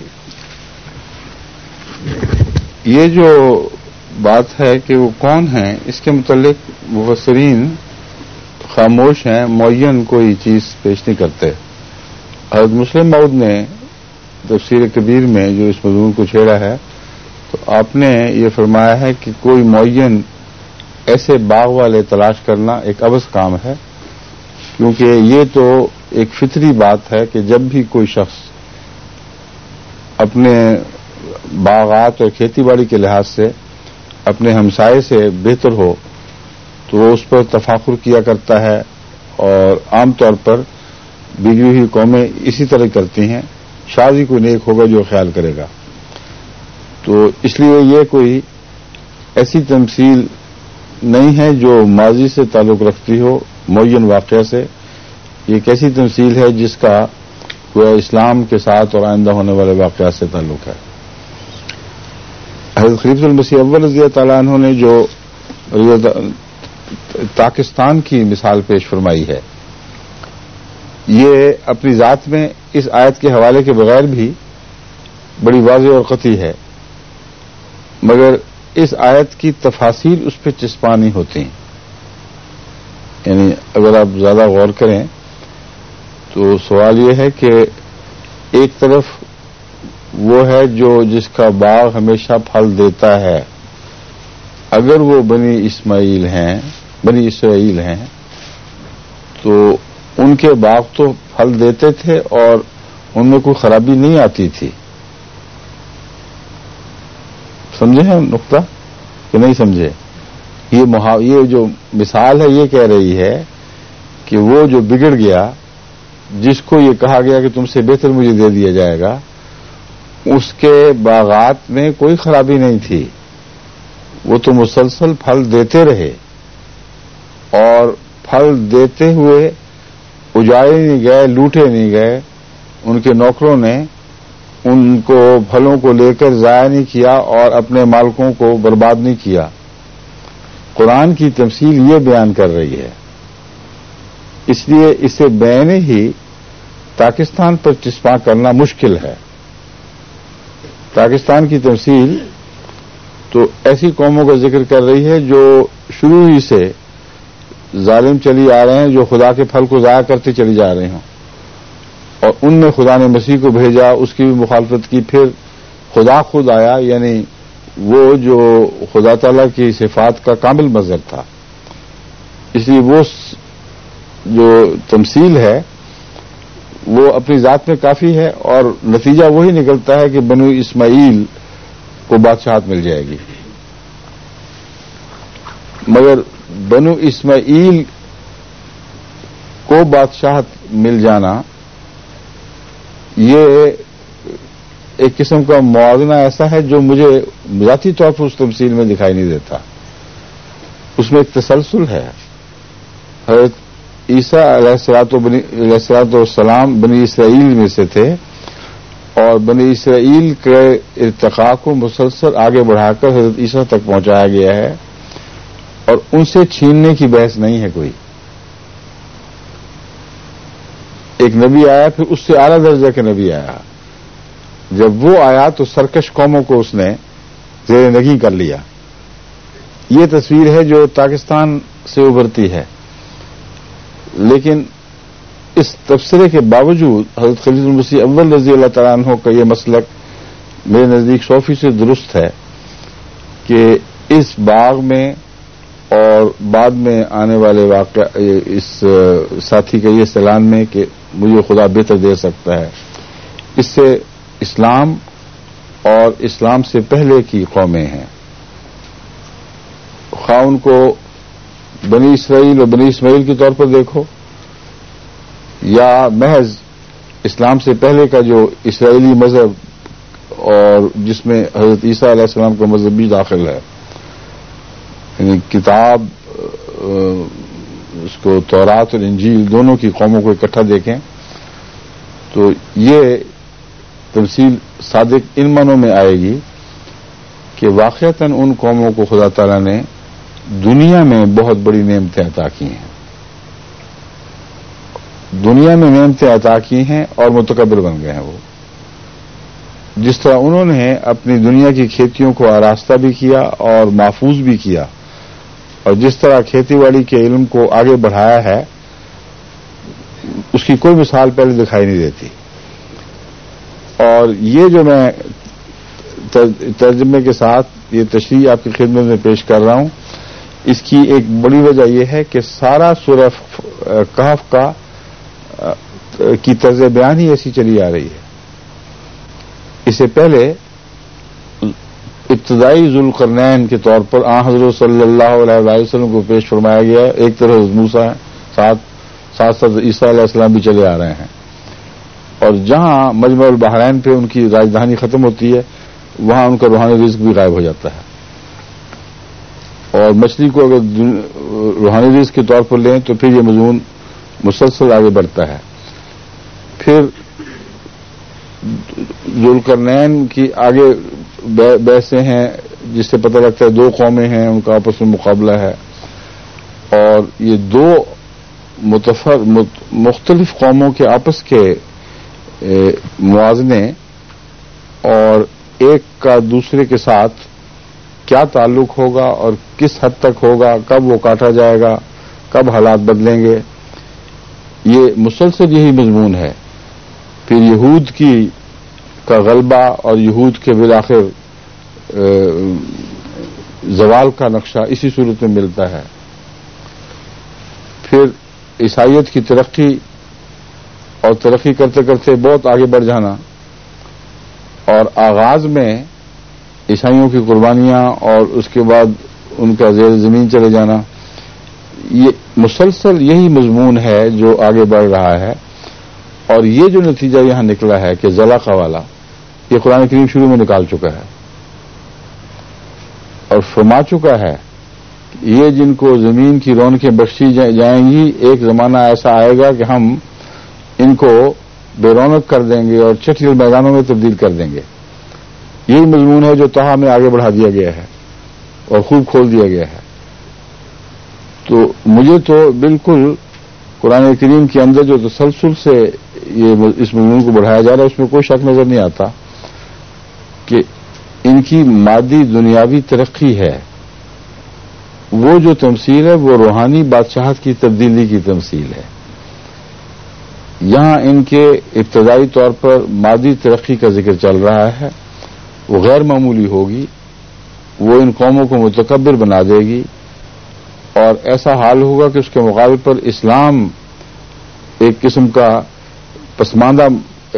یہ جو بات ہے کہ وہ کون ہیں اس کے متعلق مفسرین خاموش ہیں، معین کوئی چیز پیش نہیں کرتے۔ حضرت مسلم موعود نے تفسیر کبیر میں جو اس موضوع کو چھیڑا ہے تو آپ نے یہ فرمایا ہے کہ کوئی معین ایسے باغ والے تلاش کرنا ایک عبث کام ہے، کیونکہ یہ تو ایک فطری بات ہے کہ جب بھی کوئی شخص اپنے باغات اور کھیتی باڑی کے لحاظ سے اپنے ہمسائے سے بہتر ہو تو وہ اس پر تفاخر کیا کرتا ہے، اور عام طور پر بگڑی ہوئی قومیں اسی طرح کرتی ہیں، شاید ہی کوئی نیک ہوگا جو خیال کرے گا۔ تو اس لیے یہ کوئی ایسی تمثیل نہیں ہے جو ماضی سے تعلق رکھتی ہو معین واقعہ سے، یہ ایک ایسی تمثیل ہے جس کا کوئی اسلام کے ساتھ اور آئندہ ہونے والے واقعات سے تعلق ہے۔ حضرت خلیفۃ المسیح اول رضی اللہ تعالیٰ عنہ نے جو پاکستان کی مثال پیش فرمائی ہے، یہ اپنی ذات میں اس آیت کے حوالے کے بغیر بھی بڑی واضح اور قطعی ہے، مگر اس آیت کی تفاصیل اس پہ چسپانی ہوتی ہیں۔ یعنی اگر آپ زیادہ غور کریں تو سوال یہ ہے کہ ایک طرف وہ ہے جو جس کا باغ ہمیشہ پھل دیتا ہے، اگر وہ بنی اسرائیل ہیں تو ان کے باغ تو پھل دیتے تھے اور ان میں کوئی خرابی نہیں آتی تھی۔ سمجھے ہیں نقطہ کہ نہیں سمجھے؟ یہ جو مثال ہے یہ کہہ رہی ہے کہ وہ جو بگڑ گیا، جس کو یہ کہا گیا کہ تم سے بہتر مجھے دے دیا جائے گا، اس کے باغات میں کوئی خرابی نہیں تھی، وہ تو مسلسل پھل دیتے رہے، اور پھل دیتے ہوئے اجاڑے نہیں گئے، لوٹے نہیں گئے، ان کے نوکروں نے ان کو پھلوں کو لے کر ضائع نہیں کیا اور اپنے مالکوں کو برباد نہیں کیا۔ قرآن کی تمثیل یہ بیان کر رہی ہے، اس لیے اسے بین ہی پاکستان پر چسپاں کرنا مشکل ہے۔ پاکستان کی تمثیل تو ایسی قوموں کا ذکر کر رہی ہے جو شروع ہی سے ظالم چلی آ رہے ہیں، جو خدا کے پھل کو ضائع کرتے چلی جا رہے ہوں، اور ان میں خدا نے مسیح کو بھیجا، اس کی بھی مخالفت کی، پھر خدا خود آیا، یعنی وہ جو خدا تعالیٰ کی صفات کا کامل مظہر تھا۔ اس لیے وہ جو تمثیل ہے وہ اپنی ذات میں کافی ہے، اور نتیجہ وہی نکلتا ہے کہ بنو اسماعیل کو بادشاہت مل جائے گی۔ مگر بنو اسماعیل کو بادشاہت مل جانا یہ ایک قسم کا موازنہ ایسا ہے جو مجھے ذاتی طور پر اس تمثیل میں دکھائی نہیں دیتا. اس میں ایک تسلسل ہے. حضرت عیسیٰ علیہ السلام بنی اسرائیل میں سے تھے اور بنی اسرائیل کے ارتقاء کو مسلسل آگے بڑھا کر حضرت عیسیٰ تک پہنچایا گیا ہے اور ان سے چھیننے کی بحث نہیں ہے کوئی. ایک نبی آیا پھر اس سے اعلیٰ درجہ کے نبی آیا. جب وہ آیا تو سرکش قوموں کو اس نے زیر نگیں کر لیا. یہ تصویر ہے جو پاکستان سے ابھرتی ہے. لیکن اس تبصرے کے باوجود حضرت خلیفۃ المسیح اول رضی اللہ تعالیٰ عنہ کا یہ مسلک میرے نزدیک 100% درست ہے کہ اس باغ میں اور بعد میں آنے والے واقعہ اس ساتھی کے یہ اعلان میں کہ مجھے خدا بہتر دے سکتا ہے، اس سے اسلام اور اسلام سے پہلے کی قومیں ہیں، خواہ ان کو بنی اسرائیل اور بنی اسماعیل کے طور پر دیکھو یا محض اسلام سے پہلے کا جو اسرائیلی مذہب اور جس میں حضرت عیسیٰ علیہ السلام کا مذہب بھی داخل ہے. یعنی کتاب اس کو تورات اور انجیل دونوں کی قوموں کو اکٹھا دیکھیں تو یہ تمثیل صادق ان معنوں میں آئے گی کہ واقعتاً ان قوموں کو خدا تعالیٰ نے دنیا میں بہت بڑی نعمتیں عطا کی ہیں، دنیا میں نعمتیں عطا کی ہیں اور متکبر بن گئے ہیں. وہ جس طرح انہوں نے اپنی دنیا کی کھیتیوں کو آراستہ بھی کیا اور محفوظ بھی کیا اور جس طرح کھیتی باڑی کے علم کو آگے بڑھایا ہے اس کی کوئی مثال پہلے دکھائی نہیں دیتی. اور یہ جو میں ترجمے کے ساتھ یہ تشریح آپ کی خدمت میں پیش کر رہا ہوں، اس کی ایک بڑی وجہ یہ ہے کہ سارا سورہ کہف کی طرز بیان ہی ایسی چلی آ رہی ہے. اس سے پہلے ابتدائی ذوالقرنین کے طور پر حضرت صلی اللہ علیہ وسلم کو پیش فرمایا گیا ہے. ایک طرف موسیٰ ہے، ساتھ عیسیٰ علیہ السلام بھی چلے آ رہے ہیں، اور جہاں مجمع البحرین پہ ان کی راجدھانی ختم ہوتی ہے وہاں ان کا روحانی رزق بھی غائب ہو جاتا ہے. اور مچھلی کو اگر روحانی رزق کے طور پر لیں تو پھر یہ مضمون مسلسل آگے بڑھتا ہے. پھر ذوالقرنین کی آگے بحثیں ہیں جس سے پتہ لگتا ہے دو قومیں ہیں، ان کا آپس میں مقابلہ ہے اور یہ دو مختلف قوموں کے آپس کے موازنے اور ایک کا دوسرے کے ساتھ کیا تعلق ہوگا اور کس حد تک ہوگا، کب وہ کاٹا جائے گا، کب حالات بدلیں گے، یہ مسلسل یہی مضمون ہے. پھر یہود کا غلبہ اور یہود کے بالآخر زوال کا نقشہ اسی صورت میں ملتا ہے. پھر عیسائیت کی ترقی اور ترقی کرتے کرتے بہت آگے بڑھ جانا اور آغاز میں عیسائیوں کی قربانیاں اور اس کے بعد ان کا زیر زمین چلے جانا، یہ مسلسل یہی مضمون ہے جو آگے بڑھ رہا ہے. اور یہ جو نتیجہ یہاں نکلا ہے کہ زلاقہ والا، یہ قرآن کریم شروع میں نکال چکا ہے اور فرما چکا ہے یہ جن کو زمین کی رونقیں بخشی جائیں گی ایک زمانہ ایسا آئے گا کہ ہم ان کو بے رونق کر دیں گے اور چٹل میدانوں میں تبدیل کر دیں گے. یہی مضمون ہے جو تہا میں آگے بڑھا دیا گیا ہے اور خوب کھول دیا گیا ہے. تو مجھے تو بالکل قرآن کریم کے اندر جو تسلسل سے یہ اس مضمون کو بڑھایا جا رہا ہے اس میں کوئی شک نظر نہیں آتا کہ ان کی مادی دنیاوی ترقی ہے. وہ جو تمثیل ہے وہ روحانی بادشاہت کی تبدیلی کی تمثیل ہے. یہاں ان کے ابتدائی طور پر مادی ترقی کا ذکر چل رہا ہے، وہ غیر معمولی ہوگی، وہ ان قوموں کو متکبر بنا دے گی اور ایسا حال ہوگا کہ اس کے مقابل پر اسلام ایک قسم کا پسماندہ،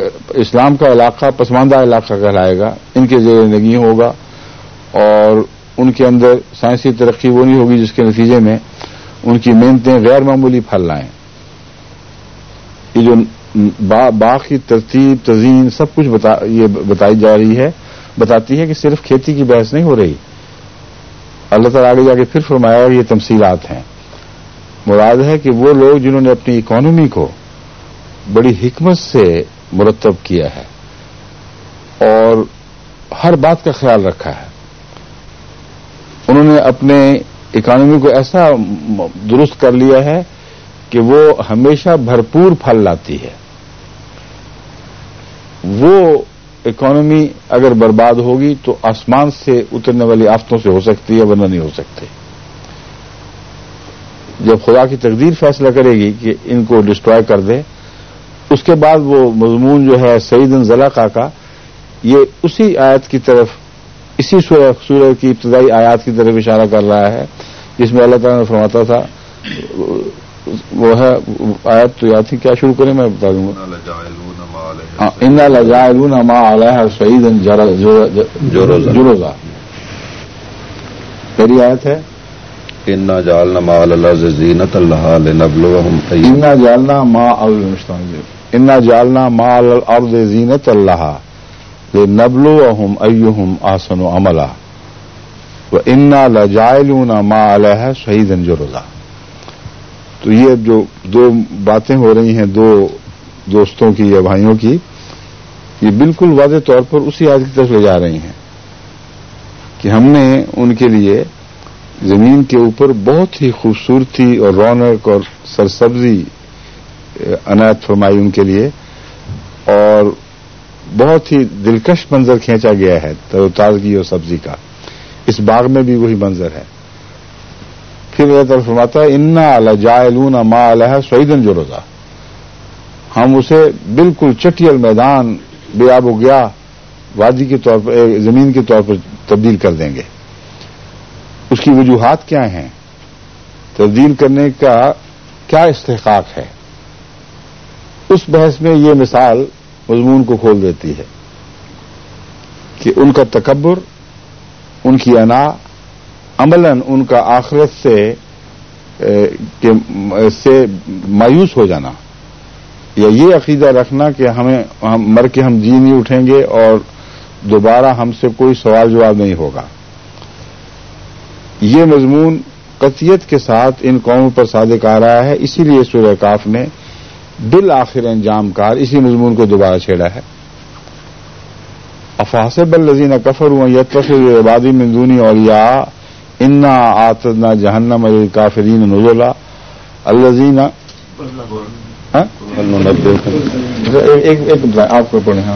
اسلام کا علاقہ پسماندہ علاقہ کہلائے گا، ان کے زیر نگیں ہوگا اور ان کے اندر سائنسی ترقی وہ نہیں ہوگی جس کے نتیجے میں ان کی محنتیں غیر معمولی پھل لائیں. یہ جو باغ کی ترتیب تزئین سب کچھ یہ بتائی جا رہی ہے، بتاتی ہے کہ صرف کھیتی کی بحث نہیں ہو رہی. اللہ تعالیٰ آگے جا کے پھر فرمایا یہ تمثیلات ہیں. مراد ہے کہ وہ لوگ جنہوں نے اپنی اکانومی کو بڑی حکمت سے مرتب کیا ہے اور ہر بات کا خیال رکھا ہے، انہوں نے اپنے اکانومی کو ایسا درست کر لیا ہے کہ وہ ہمیشہ بھرپور پھل لاتی ہے. وہ اکانومی اگر برباد ہوگی تو آسمان سے اترنے والی آفتوں سے ہو سکتی ہے، ورنہ نہیں ہو سکتی. جب خدا کی تقدیر فیصلہ کرے گی کہ ان کو ڈسٹرائے کر دے، اس کے بعد وہ مضمون جو ہے سعیدن زلقہ کا، یہ اسی آیت کی طرف، اسی سورہ کی ابتدائی آیات کی طرف اشارہ کر رہا ہے جس میں اللہ تعالیٰ نے فرماتا تھا، وہ ہے آیت تو یاد تھی، کیا شروع کریں میں بتا دوں گا. انا لجاعلون ما علیہا صعیدا جرزا. پہلی آیت ہے انا جعلنا ما علی الارض زینۃ لہا لنبلوہم انا جعلنا ما علی الارض زینۃ لہا لنبلوہم ایہم احسن عملا وانا لجاعلون ما علیہا صعیدا جرزا. تو یہ جو دو باتیں ہو رہی ہیں دو دوستوں کی یا بھائیوں کی، یہ بالکل واضح طور پر اسی آیت کی طرف لے جا رہی ہیں کہ ہم نے ان کے لیے زمین کے اوپر بہت ہی خوبصورتی اور رونق اور سرسبزی عنایت فرمائی ان کے لیے، اور بہت ہی دلکش منظر کھینچا گیا ہے تازگی اور سبزی کا. اس باغ میں بھی وہی منظر ہے. پھر اللہ تعالیٰ فرماتا ہے انا لجاعلون ما علیہا صعیدا جرزا، ہم اسے بالکل چٹیل میدان بے آب و گیا وادی کے طور پر، زمین کے طور پر تبدیل کر دیں گے. اس کی وجوہات کیا ہیں، تبدیل کرنے کا کیا استحقاق ہے، اس بحث میں یہ مثال مضمون کو کھول دیتی ہے کہ ان کا تکبر، ان کی انا، عملاً ان کا آخرت سے مایوس ہو جانا، یا یہ عقیدہ رکھنا کہ ہم مر کے ہم جی نہیں اٹھیں گے اور دوبارہ ہم سے کوئی سوال جواب نہیں ہوگا. یہ مضمون قطعیت کے ساتھ ان قوموں پر صادق آ رہا ہے. اسی لیے سورہ کاف نے بالآخر انجام کار اسی مضمون کو دوبارہ چھیڑا ہے. افحسب الذین کفروا ان یتخذوا عبادی من دونی اولیاء انا اعتدنا جہنم للکافرین نزلا الذین ایک آپ کو پڑھیں. ہاں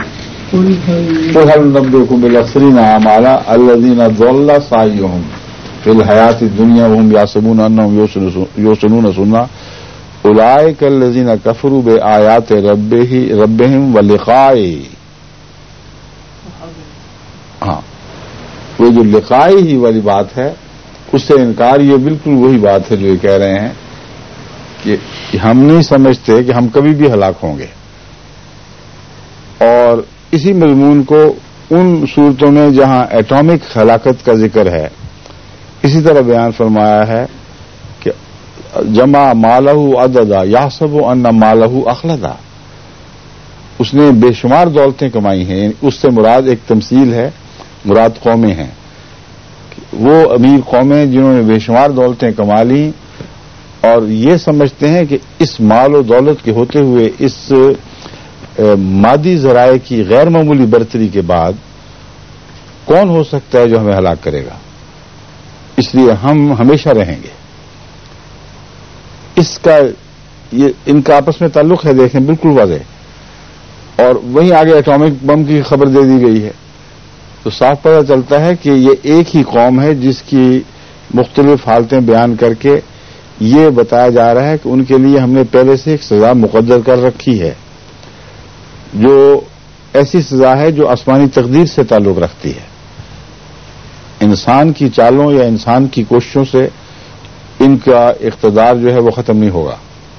قل هل ننبئکم بالاخسرین اعمالا الذین ضل سعیهم فی الحیاۃ الدنیا وهم یحسبون انهم یحسنون صنعا اولئک الذین کفروا بآیات ربهم ولقائہ. ہاں وہ جو لقائی ہی والی بات ہے اس سے انکار، یہ بالکل وہی بات ہے جو یہ کہہ رہے ہیں کہ ہم نہیں سمجھتے کہ ہم کبھی بھی ہلاک ہوں گے. اور اسی مضمون کو ان صورتوں میں جہاں ایٹامک ہلاکت کا ذکر ہے اسی طرح بیان فرمایا ہے کہ جمع مالہ عددا یحسب ان مالہ اخلدا، اس نے بے شمار دولتیں کمائی ہیں. اس سے مراد ایک تمثیل ہے، مراد قومیں ہیں. وہ امیر قومیں جنہوں نے بے شمار دولتیں کما لی اور یہ سمجھتے ہیں کہ اس مال و دولت کے ہوتے ہوئے اس مادی ذرائع کی غیر معمولی برتری کے بعد کون ہو سکتا ہے جو ہمیں ہلاک کرے گا، اس لیے ہم ہمیشہ رہیں گے. ان کا آپس میں تعلق ہے، دیکھیں بالکل واضح. اور وہیں آگے ایٹامک بم کی خبر دے دی گئی ہے، تو صاف پتہ چلتا ہے کہ یہ ایک ہی قوم ہے جس کی مختلف حالتیں بیان کر کے یہ بتایا جا رہا ہے کہ ان کے لیے ہم نے پہلے سے ایک سزا مقرر کر رکھی ہے، جو ایسی سزا ہے جو آسمانی تقدیر سے تعلق رکھتی ہے. انسان کی چالوں یا انسان کی کوششوں سے ان کا اقتدار جو ہے وہ ختم نہیں ہوگا.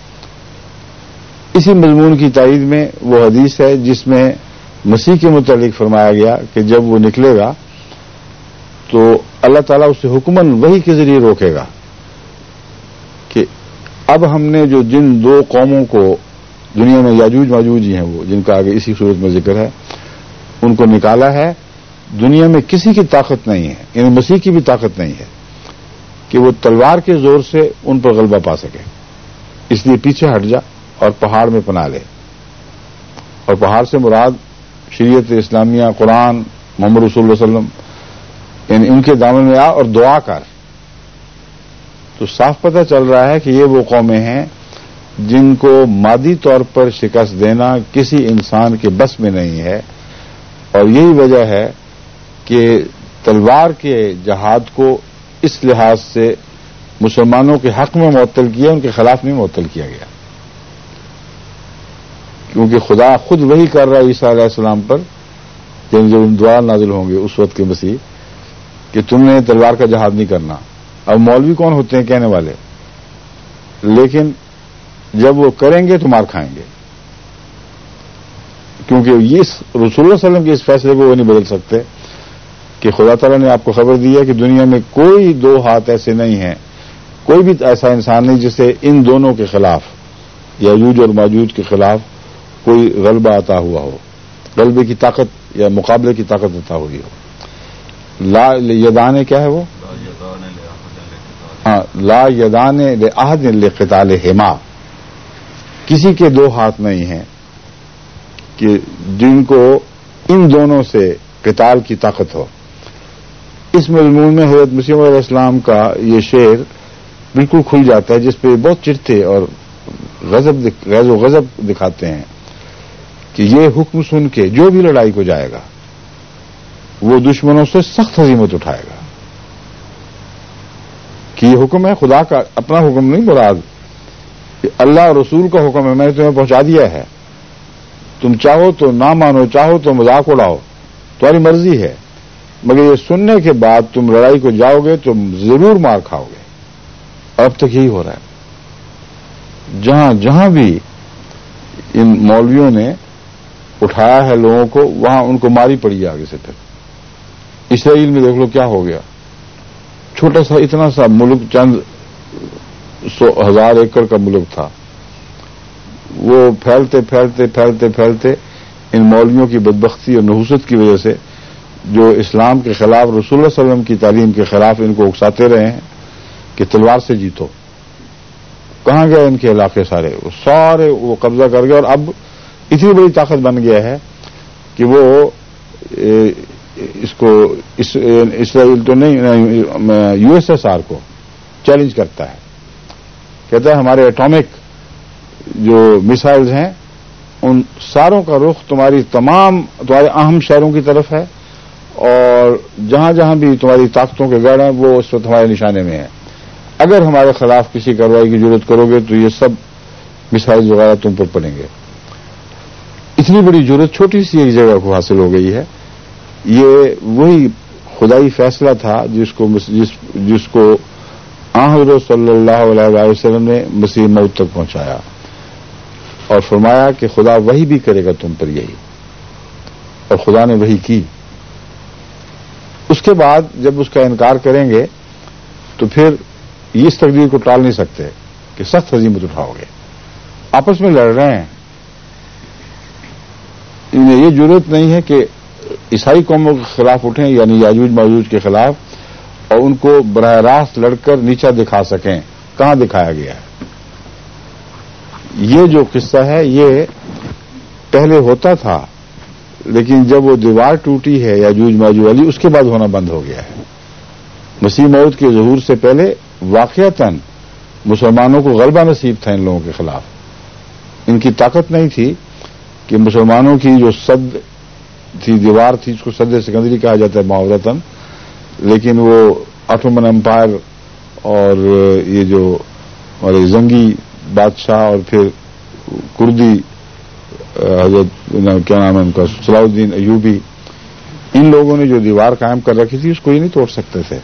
اسی مضمون کی تائید میں وہ حدیث ہے جس میں مسیح کے متعلق فرمایا گیا کہ جب وہ نکلے گا تو اللہ تعالیٰ اسے حکماً وحی کے ذریعے روکے گا کہ اب ہم نے جو جن دو قوموں کو دنیا میں یاجوج ماجوج ہی ہیں وہ جن کا آگے اسی صورت میں ذکر ہے ان کو نکالا ہے. دنیا میں کسی کی طاقت نہیں ہے, یعنی مسیح کی بھی طاقت نہیں ہے کہ وہ تلوار کے زور سے ان پر غلبہ پا سکے. اس لیے پیچھے ہٹ جا اور پہاڑ میں پناہ لے. اور پہاڑ سے مراد شریعت اسلامیہ, قرآن, محمد رسول اللہ علیہ وسلم, یعنی ان کے دامن میں آ اور دعا کر. تو صاف پتہ چل رہا ہے کہ یہ وہ قومیں ہیں جن کو مادی طور پر شکست دینا کسی انسان کے بس میں نہیں ہے. اور یہی وجہ ہے کہ تلوار کے جہاد کو اس لحاظ سے مسلمانوں کے حق میں معطل کیا, ان کے خلاف نہیں معطل کیا گیا. کیونکہ خدا خود وہی کر رہا ہے عیسیٰ علیہ السلام پر جب دعا نازل ہوں گے اس وقت کے مسیح کہ تم نے تلوار کا جہاد نہیں کرنا. اب مولوی کون ہوتے ہیں کہنے والے, لیکن جب وہ کریں گے تو مار کھائیں گے, کیونکہ یہ رسول اللہ صلی اللہ علیہ وسلم کے اس فیصلے کو وہ نہیں بدل سکتے کہ خدا تعالیٰ نے آپ کو خبر دی ہے کہ دنیا میں کوئی دو ہاتھ ایسے نہیں ہیں, کوئی بھی ایسا انسان نہیں جسے ان دونوں کے خلاف یاجوج اور ماجوج کے خلاف کوئی غلبہ عطا ہوا ہو, غلبے کی طاقت یا مقابلے کی طاقت عطا ہوئی ہو. لا یدان کیا ہے وہ, ہاں, لا یدان لأحد لقتالہما, کسی کے دو ہاتھ نہیں ہیں کہ جن کو ان دونوں سے قتال کی طاقت ہو. اس مضمون میں حضرت مسیح علیہ السلام کا یہ شعر بالکل کھل جاتا ہے جس پہ بہت چڑھتے اور غیظ و غضب دکھاتے ہیں کہ یہ حکم سن کے جو بھی لڑائی کو جائے گا وہ دشمنوں سے سخت ہزیمت اٹھائے گا. کہ یہ حکم ہے خدا کا, اپنا حکم نہیں مراد, کہ اللہ اور رسول کا حکم ہے, میں نے تمہیں پہنچا دیا ہے, تم چاہو تو نہ مانو, چاہو تو مذاق اڑاؤ, تمہاری مرضی ہے, مگر یہ سننے کے بعد تم لڑائی کو جاؤ گے تو ضرور مار کھاؤ گے. اور اب تک یہی ہو رہا ہے. جہاں جہاں بھی ان مولویوں نے اٹھایا ہے لوگوں کو, وہاں ان کو ماری پڑی آگے سے. پھر اسرائیل میں دیکھ لو کیا ہو گیا, چھوٹا سا اتنا سا ملک, چند 100,000 ایکڑ کا ملک تھا, وہ پھیلتے پھیلتے پھیلتے پھیلتے ان مولویوں کی بدبختی اور نحوست کی وجہ سے جو اسلام کے خلاف, رسول اللہ صلی اللہ علیہ وسلم کی تعلیم کے خلاف ان کو اکساتے رہے ہیں کہ تلوار سے جیتو. کہاں گئے ان کے علاقے سارے وہ قبضہ کر گئے. اور اب اتنی بڑی طاقت بن گیا ہے کہ وہ اس کو اسرائیل تو نہیں, USSR کو چیلنج کرتا ہے, کہتا ہے ہمارے ایٹامک جو میسائلز ہیں ان ساروں کا رخ تمہارے اہم شہروں کی طرف ہے, اور جہاں جہاں بھی تمہاری طاقتوں کے گڑھ ہیں وہ اس وقت ہمارے نشانے میں ہیں. اگر ہمارے خلاف کسی کارروائی کی ضرورت کرو گے تو یہ سب میسائل وغیرہ تم پر پڑیں گے. اتنی بڑی ضرورت چھوٹی سی ایک جگہ کو حاصل ہو گئی ہے. یہ وہی خدائی فیصلہ تھا جس کو حضرت صلی اللہ علیہ وسلم نے مسیح موت تک پہنچایا اور فرمایا کہ خدا وہی بھی کرے گا تم پر یہی, اور خدا نے وہی کی. اس کے بعد جب اس کا انکار کریں گے تو پھر اس تقدیر کو ٹال نہیں سکتے کہ سخت ہزیمت اٹھاؤ گے. آپس میں لڑ رہے ہیں, انہیں یہ ضرورت نہیں ہے کہ عیسائی قوموں کے خلاف اٹھیں, یعنی یاجوج ماجوج کے خلاف, اور ان کو براہ راست لڑ کر نیچا دکھا سکیں. کہاں دکھایا گیا ہے؟ یہ جو قصہ ہے یہ پہلے ہوتا تھا, لیکن جب وہ دیوار ٹوٹی ہے یاجوج ماجوج والی, اس کے بعد ہونا بند ہو گیا ہے. مسیح موعود کے ظہور سے پہلے واقعتاً مسلمانوں کو غلبہ نصیب تھا ان لوگوں کے خلاف. ان کی طاقت نہیں تھی کہ مسلمانوں کی جو صد تھی, دیوار تھی, اس کو صد سکندری کہا جاتا ہے محاورتاً, لیکن وہ آٹومن امپائر اور یہ جو ہمارے زنگی بادشاہ اور پھر کردی حضرت کیا نام ہے ان کا, صلاح الدین ایوبی, ان لوگوں نے جو دیوار قائم کر رکھی تھی اس کو یہ نہیں توڑ سکتے تھے.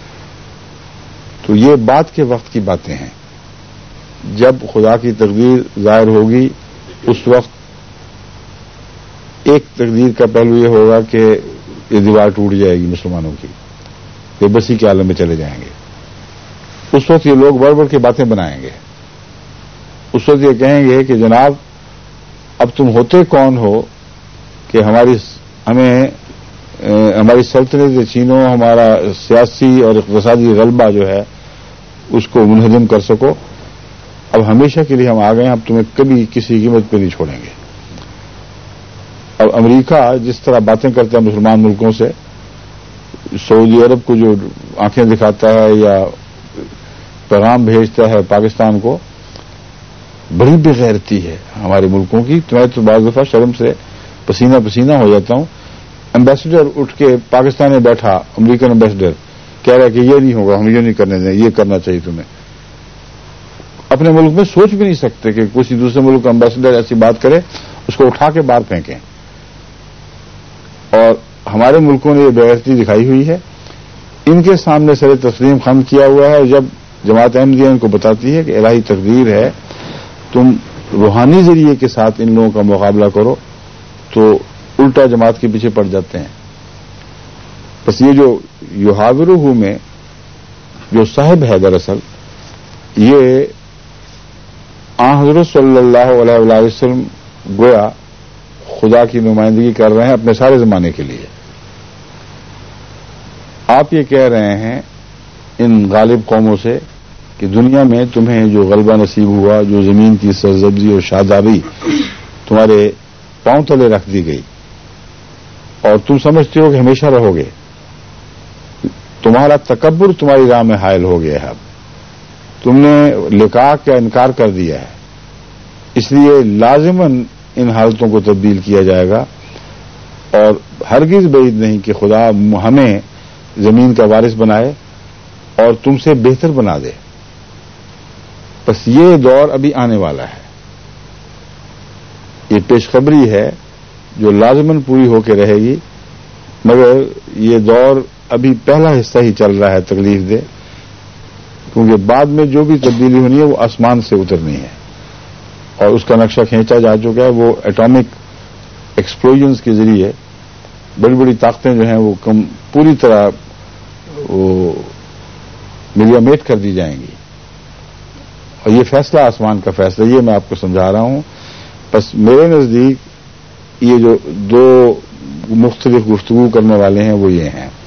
تو یہ بعد کے وقت کی باتیں ہیں. جب خدا کی تقدیر ظاہر ہوگی اس وقت ایک تقدیر کا پہلو یہ ہوگا کہ یہ دیوار ٹوٹ جائے گی مسلمانوں کی, بے بسی کے عالم میں چلے جائیں گے. اس وقت یہ لوگ بڑھ بڑھ کے باتیں بنائیں گے. اس وقت یہ کہیں گے کہ جناب اب تم ہوتے کون ہو کہ ہماری سلطنت چھینو، ہمارا سیاسی اور اقتصادی غلبہ جو ہے اس کو منہدم کر سکو. اب ہمیشہ کے لیے ہم آ گئے ہیں، اب تمہیں کبھی کسی قیمت پہ نہیں چھوڑیں گے. اب امریکہ جس طرح باتیں کرتا ہے مسلمان ملکوں سے، سعودی عرب کو جو آنکھیں دکھاتا ہے یا پیغام بھیجتا ہے پاکستان کو، بڑی بے غیرتی ہے ہمارے ملکوں کی. میں تو بعض دفعہ شرم سے پسینہ پسینہ ہو جاتا ہوں. ایمبیسڈر اٹھ کے پاکستان میں بیٹھا، امریکن ایمبیسڈر کہہ رہا ہے کہ یہ نہیں ہوگا، ہم یہ نہیں کرنے دیں، یہ کرنا چاہیے تمہیں. اپنے ملک میں سوچ بھی نہیں سکتے کہ کسی دوسرے ملک کا ایمبیسڈر ایسی بات کرے، اس کو اٹھا کے باہر پھینکیں. اور ہمارے ملکوں نے یہ بے غیرتی دکھائی ہوئی ہے. ان کے سامنے سر تسلیم خم کیا ہوا ہے. جب جماعت احمدیہ ان کو بتاتی ہے کہ الہی تقدیر ہے، تم روحانی ذریعے کے ساتھ ان لوگوں کا مقابلہ کرو، تو الٹا جماعت کے پیچھے پڑ جاتے ہیں. بس یہ جو یحاورہ میں جو صاحب ہے، دراصل یہ حضرت صلی اللہ علیہ وسلم گویا خدا کی نمائندگی کر رہے ہیں اپنے سارے زمانے کے لیے. آپ یہ کہہ رہے ہیں ان غالب قوموں سے کہ دنیا میں تمہیں جو غلبہ نصیب ہوا، جو زمین کی سرسبزی اور شادابی تمہارے پاؤں تلے رکھ دی گئی، اور تم سمجھتے ہو کہ ہمیشہ رہو گے. تمہارا تکبر تمہاری راہ میں حائل ہو گیا ہے. اب تم نے لقاء کا انکار کر دیا ہے، اس لیے لازماً ان حالتوں کو تبدیل کیا جائے گا. اور ہرگز بعید نہیں کہ خدا ہمیں زمین کا وارث بنائے اور تم سے بہتر بنا دے. بس یہ دور ابھی آنے والا ہے. یہ پیشخبری ہے جو لازماً پوری ہو کے رہے گی، مگر یہ دور ابھی پہلا حصہ ہی چل رہا ہے تکلیف دہ، کیونکہ بعد میں جو بھی تبدیلی ہونی ہے وہ آسمان سے اترنی ہے. اور اس کا نقشہ کھینچا جا چکا ہے. وہ ایٹامک ایکسپلوژنز کے ذریعے بڑی بڑی طاقتیں جو ہیں وہ پوری طرح وہ ملیامیٹ کر دی جائیں گی. اور یہ فیصلہ آسمان کا فیصلہ، یہ میں آپ کو سمجھا رہا ہوں. بس میرے نزدیک یہ جو دو مختلف گفتگو کرنے والے ہیں وہ یہ ہیں.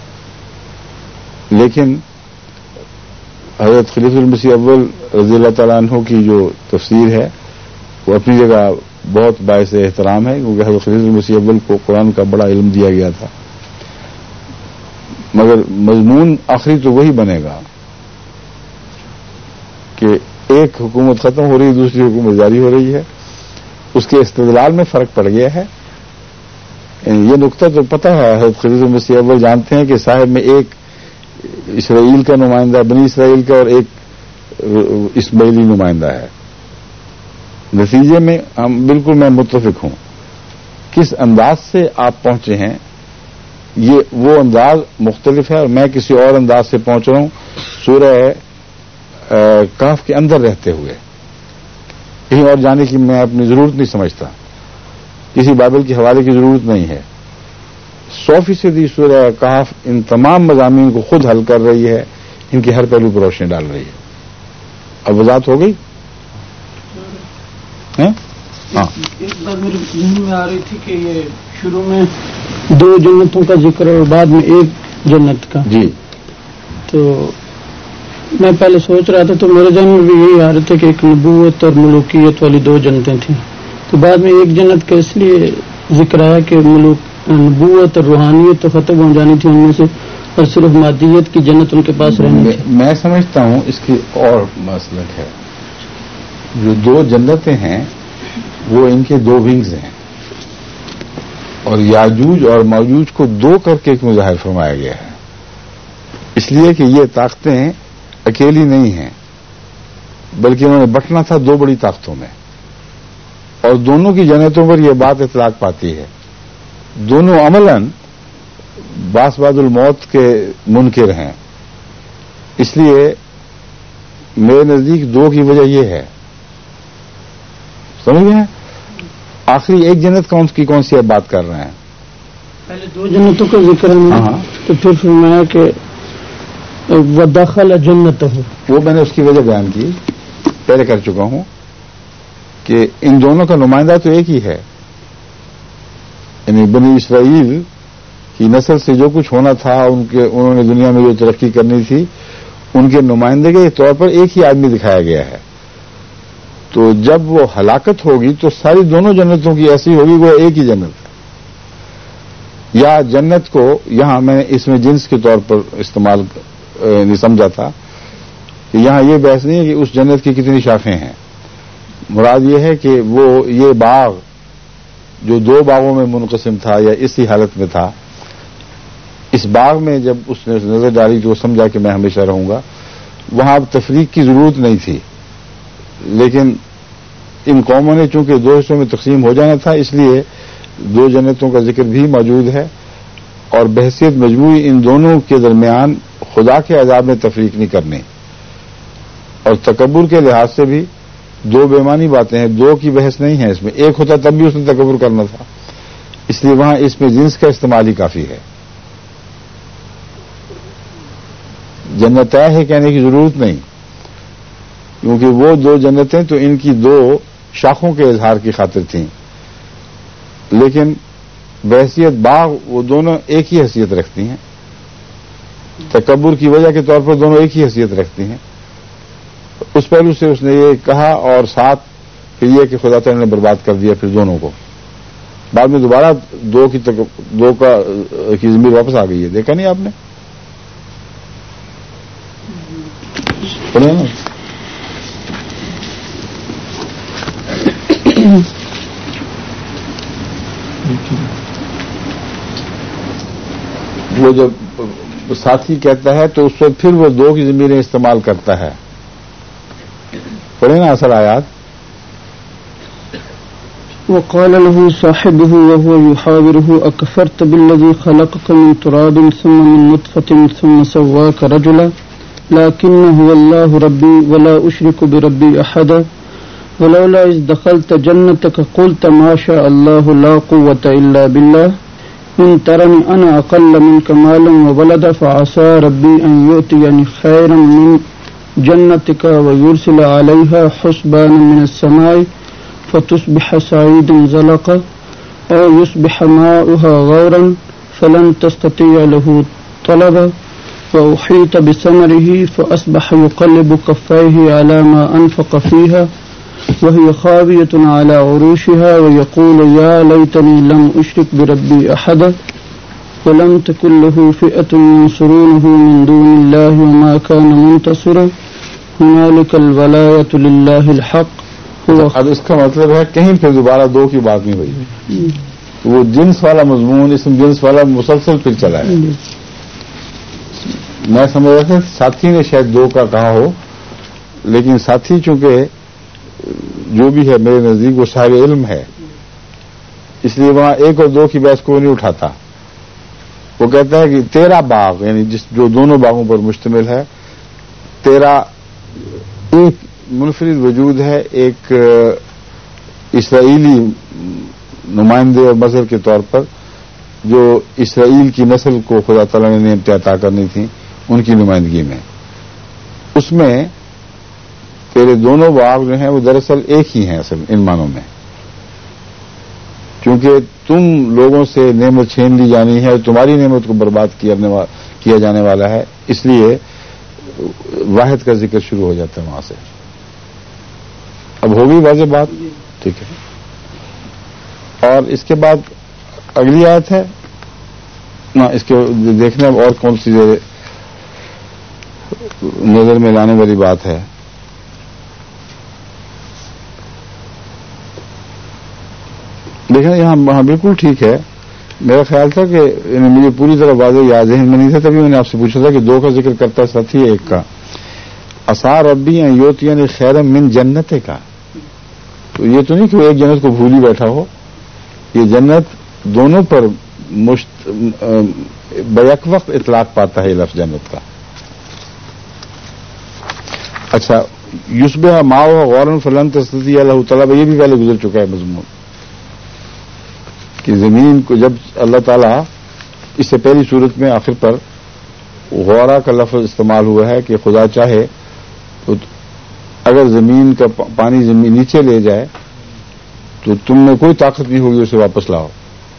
لیکن حضرت خلیفہ المسیح اول رضی اللہ تعالیٰ عنہ کی جو تفسیر ہے وہ اپنی جگہ بہت باعث احترام ہے، کیونکہ حضرت خلیفہ المسیح اول کو قرآن کا بڑا علم دیا گیا تھا. مگر مضمون آخری تو وہی بنے گا کہ ایک حکومت ختم ہو رہی ہے، دوسری حکومت جاری ہو رہی ہے. اس کے استدلال میں فرق پڑ گیا ہے. یہ نقطہ تو پتہ ہے، حضرت خلیفہ المسیح اول جانتے ہیں کہ صاحب میں ایک اسرائیل کا نمائندہ، بنی اسرائیل کا، اور ایک اسماعیلی نمائندہ ہے. نتیجے میں بالکل میں متفق ہوں. کس انداز سے آپ پہنچے ہیں وہ انداز مختلف ہے، اور میں کسی اور انداز سے پہنچ رہا ہوں سورہ کہف کے اندر رہتے ہوئے. کہیں اور جانے کی میں اپنی ضرورت نہیں سمجھتا، کسی بائبل کے حوالے کی ضرورت نہیں ہے. 100% سورہ کہف ان تمام مضامین کو خود حل کر رہی ہے، ان کے ہر پہلو پر روشنی ڈال رہی ہے. اب وضاحت ہو گئی؟ ہاں، ایک بات میرے ذہن میں آ رہی تھی کہ یہ شروع میں 2 جنتوں کا ذکر اور بعد میں ایک جنت کا. جی، تو میں پہلے سوچ رہا تھا تو میرے ذہن میں بھی یہی آ رہا تھا کہ ایک نبوت اور ملوکیت والی 2 جنتیں تھیں. تو بعد میں ایک جنت کا اس لیے ذکر آیا کہ نبوت اور روحانیت تو ختم ہو جانی تھی ان میں سے، اور صرف مادیت کی جنت ان کے پاس رہنی تھی. میں سمجھتا ہوں اس کی اور مسلک ہے. جو 2 جنتیں ہیں وہ ان کے 2 ونگز ہیں، اور یاجوج اور ماجوج کو 2 کر کے ایک میں ظاہر فرمایا گیا ہے، اس لیے کہ یہ طاقتیں اکیلی نہیں ہیں، بلکہ انہوں نے بٹنا تھا 2 بڑی طاقتوں میں، اور دونوں کی جنتوں پر یہ بات اطلاق پاتی ہے. دونوں عملاً باس بعد الموت کے منکر ہیں. اس لیے میرے نزدیک 2 کی وجہ یہ ہے. سمجھ گئے؟ آخری ایک جنت کون سی آپ بات کر رہے ہیں؟ پہلے 2 جنتوں کا ذکر ہے، تو پھر فرمایا کہ ودخل جنتہ، وہ میں نے اس کی وجہ بیان کی، پہلے کر چکا ہوں کہ ان دونوں کا نمائندہ تو ایک ہی ہے، یعنی بنی اسرائیل کی نسل سے جو کچھ ہونا تھا، انہوں نے دنیا میں جو ترقی کرنی تھی، ان کے نمائندے کے طور پر ایک ہی آدمی دکھایا گیا ہے. تو جب وہ ہلاکت ہوگی تو ساری دونوں جنتوں کی ایسی ہوگی وہ ایک ہی جنت ہے. یا جنت کو یہاں میں اس میں جنس کے طور پر استعمال نہیں سمجھا تھا کہ یہاں یہ بحث نہیں ہے کہ اس جنت کی کتنی شاخیں ہیں. مراد یہ ہے کہ وہ یہ باغ جو دو باغوں میں منقسم تھا یا اسی حالت میں تھا، اس باغ میں جب اس نے نظر ڈالی تو وہ سمجھا کہ میں ہمیشہ رہوں گا. وہاں اب تفریق کی ضرورت نہیں تھی، لیکن ان قوموں نے چونکہ دو حصوں میں تقسیم ہو جانا تھا، اس لیے دو جنتوں کا ذکر بھی موجود ہے، اور بحثیت مجموعی ان دونوں کے درمیان خدا کے عذاب میں تفریق نہیں کرنی. اور تکبر کے لحاظ سے بھی دو بےمانی باتیں ہیں، دو کی بحث نہیں ہے اس میں. ایک ہوتا تب بھی اس نے تکبر کرنا تھا، اس لیے وہاں اس میں جنس کا استعمال ہی کافی ہے. جنت ہے کہنے کی ضرورت نہیں، کیونکہ وہ دو جنتیں تو ان کی دو شاخوں کے اظہار کی خاطر تھیں، لیکن بحیثیت باغ وہ دونوں ایک ہی حیثیت رکھتی ہیں. تکبر کی وجہ کے طور پر دونوں ایک ہی حیثیت رکھتی ہیں. اس پہلو سے اس نے یہ کہا، اور ساتھ پھر یہ کہ خدا تعالی نے برباد کر دیا پھر دونوں کو. بعد میں دوبارہ دو کی ضمیر واپس آ گئی ہے، دیکھا نہیں آپ نے؟ وہ جب ساتھی کہتا ہے تو اس وقت پھر وہ دو کی ضمیریں استعمال کرتا ہے. پڑھے نا اصل آیات. وقال له صاحبه وهو يحاوره أكفرت بالذي خلقك من تراب ثم من نطفة ثم سواك رجلا لكن هو الله ربي ولا أشرك بربي أحدا ولولا إذ دخلت جنتك قلت ما شاء الله لا قوة إلا بالله إن ترني أنا أقل منك مالا وولدا فعسى ربي أن يؤتيني خيرا من جنتك ويرسل عليها حسبانا من السماء فتصبح صعيدا زلقا أو يصبح ماؤها غورا فلن تستطيع له طلبا وأحيط بثمره فأصبح يقلب كفيه على ما أنفق فيها وهي خاوية على عروشها ويقول يا ليتني لم أشرك بربي أحدا ولم تكن له فئة ينصرونه من دون الله وما كان منتصرا هنالك الولاية لله الحق. اب اس کا مطلب ہے کہیں پھر دوبارہ دو کی بات نہیں ہوئی. وہ جنس والا مضمون، اسم جنس والا مسلسل پھر چلا ہے. میں سمجھ رہا تھا ساتھی نے شاید دو کا کہا ہو، لیکن ساتھی چونکہ جو بھی ہے میرے نزدیک وہ صاحب علم ہے، اس لیے وہاں ایک اور دو کی بحث کو نہیں اٹھاتا. وہ کہتا ہے کہ تیرا باغ، یعنی جو دونوں باغوں پر مشتمل ہے، تیرا ایک منفرد وجود ہے، ایک اسرائیلی نمائندے اور مظہر کے طور پر جو اسرائیل کی نسل کو خدا تعالیٰ نے نعمتیں عطا کرنی تھیں ان کی نمائندگی میں. اس میں تیرے دونوں باغ جو ہیں وہ دراصل ایک ہی ہیں اصل ان معنوں میں، کیونکہ تم لوگوں سے نعمت چھین لی جانی ہے اور تمہاری نعمت کو برباد کیا جانے والا ہے، اس لیے واحد کا ذکر شروع ہو جاتا ہے وہاں سے. اب ہوگی واضح بات؟ ٹھیک ہے. اور اس کے بعد اگلی آیت ہے نا، اس کے دیکھنے اب اور کون سی نظر میں لانے والی بات ہے. دیکھیں یہاں بالکل ٹھیک ہے. میرا خیال تھا کہ مجھے پوری طرح واضح یا ذہن میں نہیں تھا، تبھی میں نے آپ سے پوچھا تھا کہ دو کا ذکر کرتا ہے ساتھی ایک کا. عسیٰ ربی ان یؤتینی خیرا من جنت کا، تو یہ تو نہیں کہ وہ ایک جنت کو بھول ہی بیٹھا ہو، یہ جنت دونوں پر بیک وقت اطلاق پاتا ہے یہ لفظ جنت کا. اچھا، یصبح ماؤہا غورا فلن تستطیع لہ طلبا، یہ بھی پہلے گزر چکا ہے مضمون کہ زمین کو جب اللہ تعالیٰ اس سے پہلی صورت میں آخر پر غورا کا لفظ استعمال ہوا ہے کہ خدا چاہے تو اگر زمین کا پانی زمین نیچے لے جائے تو تم میں کوئی طاقت نہیں ہوگی اسے واپس لاؤ.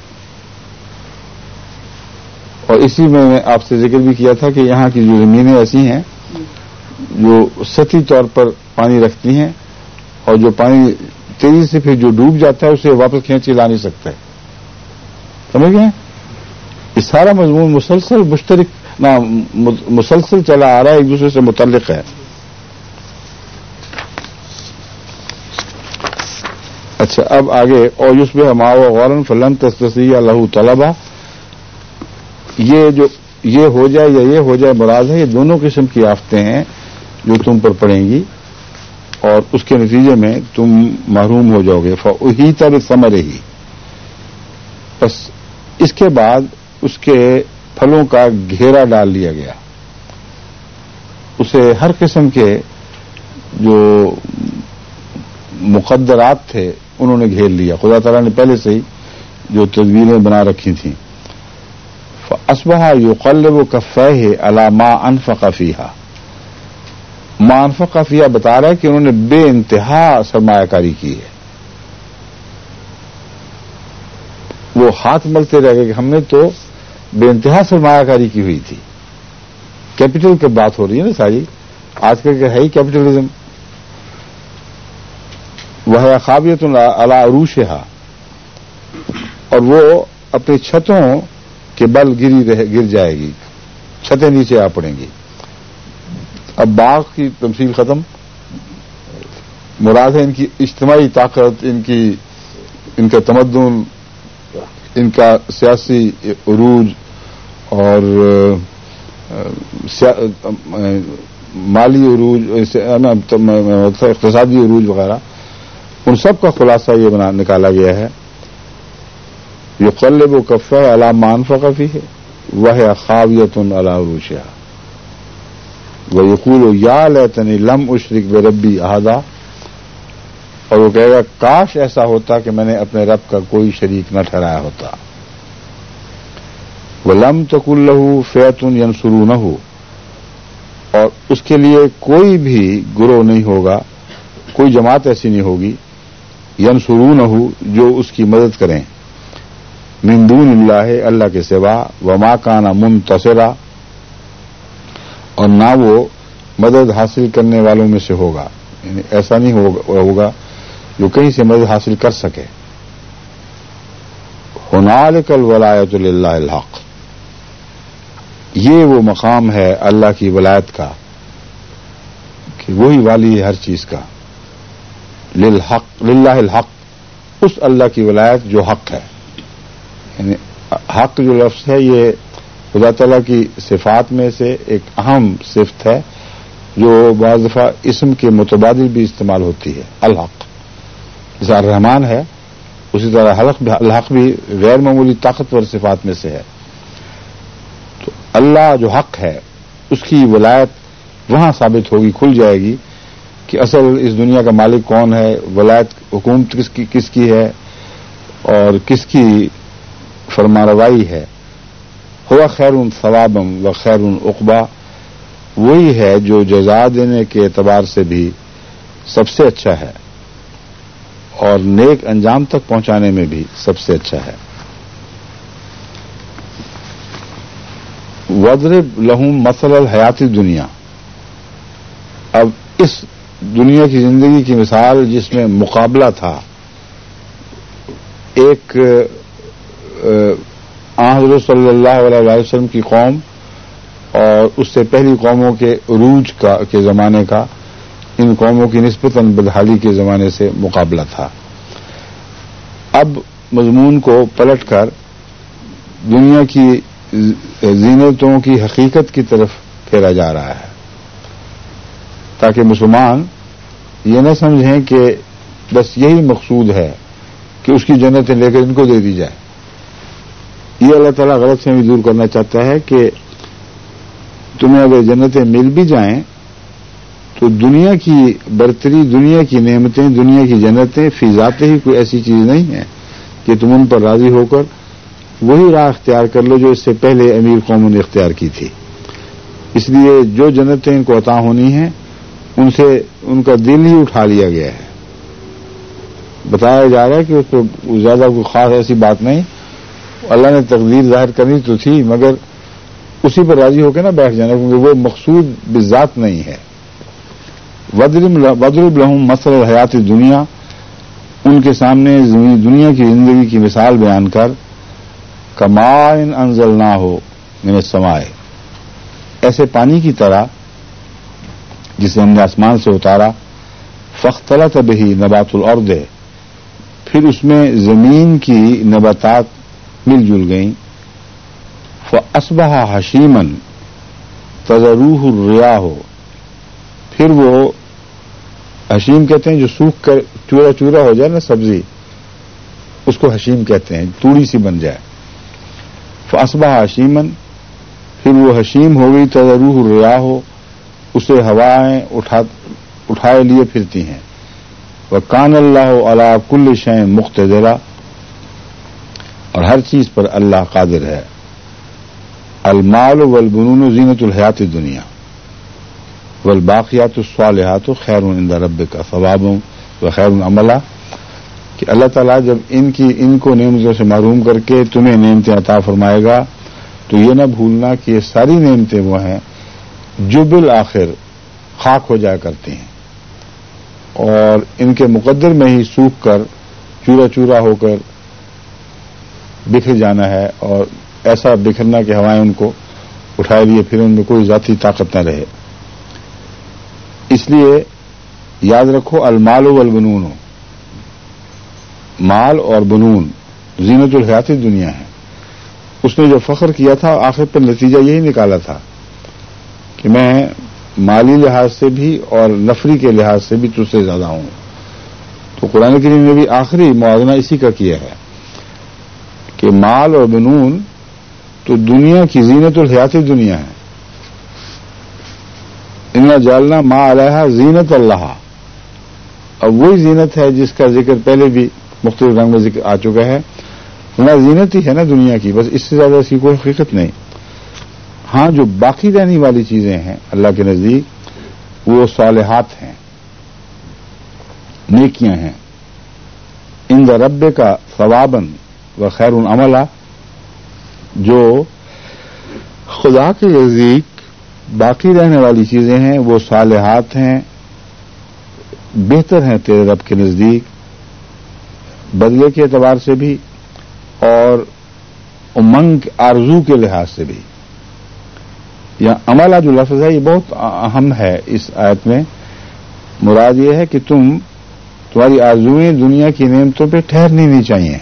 اور اسی میں نے آپ سے ذکر بھی کیا تھا کہ یہاں کی جو زمینیں ایسی ہیں جو سطحی طور پر پانی رکھتی ہیں اور جو پانی تیزی سے پھر جو ڈوب جاتا ہے اسے واپس کھینچ کے لا نہیں سکتا ہے. سمجھ گئے؟ یہ سارا مضمون مسلسل چلا آ رہا ہے، ایک دوسرے سے متعلق ہے. اچھا اب آگے اور اس پہ ہما غورن فلن تستطیع له طلبا، یہ ہو جائے یا یہ ہو جائے مراد ہے، یہ دونوں قسم کی آفتیں ہیں جو تم پر پڑیں گی اور اس کے نتیجے میں تم محروم ہو جاؤ گے. فأحیط بثمرہ، بس اس کے بعد اس کے پھلوں کا گھیرا ڈال لیا گیا، اسے ہر قسم کے جو مقدرات تھے انہوں نے گھیر لیا. خدا تعالیٰ نے پہلے سے ہی جو تدبیریں بنا رکھی تھیں. فأصبح يقلب كفيه على ما انفق فيها، ما انفق فيها بتا رہا ہے کہ انہوں نے بے انتہا سرمایہ کاری کی ہے. وہ ہاتھ ملتے رہ گئے کہ ہم نے تو بے انتہا سرمایہ کاری کی ہوئی تھی. کیپٹل کی بات ہو رہی ہے نا ساری، آج کل کا ہے ہی کیپٹلزم. وهي خاوية على عروشها، اور وہ اپنی چھتوں کے بل گر جائے گی، چھتیں نیچے آ پڑیں گی. اب باغ کی تمثیل ختم، مراد ہے ان کی اجتماعی طاقت، ان کا تمدن، ان کا سیاسی عروج اور مالی عروج، اقتصادی عروج وغیرہ، ان سب کا خلاصہ یہ نکالا گیا ہے. یقلب کفہ علی ما انفق فیہ وہی خاویۃ علی عروشها ویقول یا لیتنی لم اشرک بربی احدا، اور وہ کہے گا کاش ایسا ہوتا کہ میں نے اپنے رب کا کوئی شریک نہ ٹھہرایا ہوتا. ولم تکن لہ فئۃ ینصرونہ، اور اس کے لیے کوئی بھی گروہ نہیں ہوگا، کوئی جماعت ایسی نہیں ہوگی، ینصرونہ جو اس کی مدد کریں، من دون اللہ اللہ کے سوا، وما کان منتصرا، اور نہ وہ مدد حاصل کرنے والوں میں سے ہوگا، یعنی ایسا نہیں ہوگا جو کہیں سے مدد حاصل کر سکے. ہنالک الولایۃ للہ الحق، یہ وہ مقام ہے اللہ کی ولایت کا کہ وہی والی ہے ہر چیز کا. للہ الحق، اس اللہ کی ولایت جو حق ہے. یعنی حق جو لفظ ہے یہ خدا تعالیٰ کی صفات میں سے ایک اہم صفت ہے جو بعض دفعہ اسم کے متبادل بھی استعمال ہوتی ہے. الحق جیسا الرحمان ہے، اسی طرح الحق بھی غیر معمولی طاقتور صفات میں سے ہے. تو اللہ جو حق ہے اس کی ولایت وہاں ثابت ہوگی، کھل جائے گی کہ اصل اس دنیا کا مالک کون ہے، ولایت حکومت کس کی ہے اور کس کی فرمانروائی ہے. ہوا خیر ثوابا و خیر عقبا، وہی ہے جو جزا دینے کے اعتبار سے بھی سب سے اچھا ہے اور نیک انجام تک پہنچانے میں بھی سب سے اچھا ہے. وَاضْرِبْ لَهُم مَثَلَ الْحَيَاةِ الدُّنْيَا، اب اس دنیا کی زندگی کی مثال جس میں مقابلہ تھا، ایک حضرت صلی اللہ علیہ وسلم کی قوم اور اس سے پہلی قوموں کے عروج کے زمانے کا ان قوموں کی نسبتاً بدحالی کے زمانے سے مقابلہ تھا. اب مضمون کو پلٹ کر دنیا کی زینتوں کی حقیقت کی طرف پھیرا جا رہا ہے تاکہ مسلمان یہ نہ سمجھیں کہ بس یہی مقصود ہے کہ اس کی جنتیں لے کر ان کو دے دی جائے. یہ اللہ تعالیٰ غلط فہمی دور کرنا چاہتا ہے کہ تمہیں اگر جنتیں مل بھی جائیں تو دنیا کی برتری، دنیا کی نعمتیں، دنیا کی جنتیں فی ذات ہی کوئی ایسی چیز نہیں ہے کہ تم ان پر راضی ہو کر وہی راہ اختیار کر لو جو اس سے پہلے امیر قوموں نے اختیار کی تھی. اس لیے جو جنتیں ان کو عطا ہونی ہیں ان سے ان کا دل ہی اٹھا لیا گیا ہے. بتایا جا رہا ہے کہ اس پہ زیادہ کوئی خاص ایسی بات نہیں. اللہ نے تقدیر ظاہر کرنی تو تھی مگر اسی پر راضی ہو کے نہ بیٹھ جانا, کیونکہ وہ مقصود بذات نہیں ہے. وَاضْرِبْ لَهُم مَثَلَ الْحَيَاةِ الدُّنْيَا, ان کے سامنے دنیا کی زندگی کی مثال بیان کر, کَمَاءٍ أَنزَلْنَاهُ مِنَ السَّمَاءِ, ایسے پانی کی طرح جسے ہم نے آسمان سے اتارا, فَاخْتَلَطَ بِهِ نَبَاتُ الْأَرْضِ, پھر اس میں زمین کی نباتات مل جل گئیں, فَأَصْبَحَ حَشِيمًا تَذَرُوهُ الرِّيَاحُ, پھر وہ حشیم کہتے ہیں جو سوکھ کر چورا چورا ہو جائے نا سبزی, اس کو حشیم کہتے ہیں, توڑی سی بن جائے. فَأَصْبَحَ حَشِيمًا, پھر وہ حشیم ہو گئی, تَذَرُوهُ الرِّيَاحُ, اسے ہوائیں اٹھائے لیے پھرتی ہیں. وَكَانَ اللَّهُ عَلَىٰ كُلِّ شَيْءٍ مُقْتَدِرًا, اور ہر چیز پر اللہ قادر ہے. المال والبنون زینت الحیات الدنیا والباقیات الصالحات خیر عند ربک ثوابا وخیر عملا, کہ اللہ تعالیٰ جب ان کو نعمتوں سے محروم کر کے تمہیں نعمتیں عطا فرمائے گا تو یہ نہ بھولنا کہ یہ ساری نعمتیں وہ ہیں جو بالآخر خاک ہو جایا کرتی ہیں اور ان کے مقدر میں ہی سوکھ کر چورا چورا ہو کر بکھر جانا ہے, اور ایسا بکھرنا کہ ہوائیں ان کو اٹھائے لیے پھر ان میں کوئی ذاتی طاقت نہ رہے. اس لیے یاد رکھو المال والبنون, مال اور بنون زینت الحیات دنیا ہے. اس نے جو فخر کیا تھا آخر پر نتیجہ یہی نکالا تھا کہ میں مالی لحاظ سے بھی اور نفری کے لحاظ سے بھی تجھ سے زیادہ ہوں. تو قرآن کریم نے بھی آخری موازنہ اسی کا کیا ہے کہ مال اور بنون تو دنیا کی زینت الحیات دنیا ہے. انا جعلنا ما علیہا زینت اللہ, اب وہی زینت ہے جس کا ذکر پہلے بھی مختلف رنگ میں ذکر آ چکا ہے. نہ زینت ہی ہے نا دنیا کی, بس اس سے زیادہ اس کی کوئی حقیقت نہیں. ہاں جو باقی رہنے والی چیزیں ہیں اللہ کے نزدیک وہ صالحات ہیں, نیکیاں ہیں. عند ربک ثوابا و خیر عملا, جو خدا کے نزدیک باقی رہنے والی چیزیں ہیں وہ صالحات ہیں, بہتر ہیں تیرے رب کے نزدیک بدلے کے اعتبار سے بھی اور امنگ آرزو کے لحاظ سے بھی. یا عملہ جو لفظ ہے یہ بہت اہم ہے اس آیت میں. مراد یہ ہے کہ تمہاری آرزوئیں دنیا کی نعمتوں پہ ٹھہرنی نہیں چاہیے.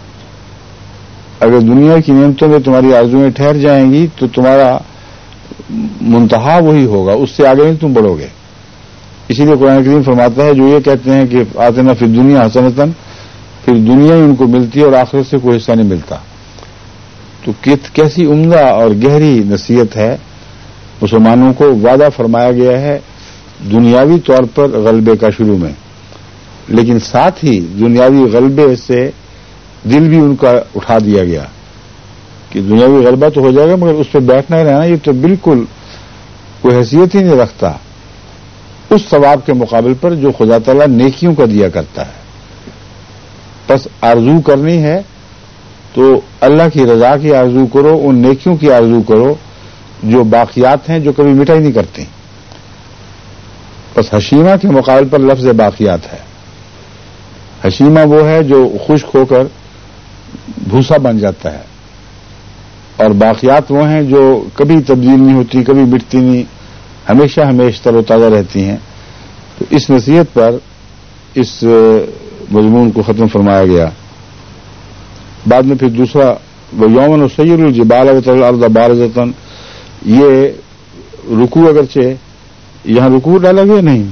اگر دنیا کی نعمتوں میں تمہاری آرزوئیں ٹھہر جائیں گی تو تمہارا منتہا وہی ہوگا, اس سے آگے نہیں تم بڑھو گے. اسی لیے قرآن کریم فرماتا ہے جو یہ کہتے ہیں کہ آتنا فی الدنیا حسنتاً, پھر دنیا ہی ان کو ملتی ہے اور آخرت سے کوئی حصہ نہیں ملتا. تو کیسی عمدہ اور گہری نصیحت ہے. مسلمانوں کو وعدہ فرمایا گیا ہے دنیاوی طور پر غلبے کا شروع میں, لیکن ساتھ ہی دنیاوی غلبے سے دل بھی ان کا اٹھا دیا گیا کہ دنیاوی غلبہ تو ہو جائے گا مگر اس پہ بیٹھنا ہی رہنا یہ تو بالکل کوئی حیثیت ہی نہیں رکھتا اس ثواب کے مقابل پر جو خدا تعالیٰ نیکیوں کا دیا کرتا ہے. بس آرزو کرنی ہے تو اللہ کی رضا کی آرزو کرو, ان نیکیوں کی آرزو کرو جو باقیات ہیں جو کبھی مٹا ہی نہیں کرتی. بس حشیمہ کے مقابل پر لفظ باقیات ہے. حشیمہ وہ ہے جو خشک ہو کر بھوسا بن جاتا ہے, اور باقیات وہ ہیں جو کبھی تبدیل نہیں ہوتی, کبھی مٹتی نہیں, ہمیشہ تر و تازہ رہتی ہیں. تو اس نصیحت پر اس مضمون کو ختم فرمایا گیا. بعد میں پھر دوسرا وَيَوْمَ نُسَيِّرُ الْجِبَالَ وَتَرَى الْأَرْضَ بَارِزَةً, یہ رکوع اگرچہ یہاں رکوع ڈالا گیا نہیں,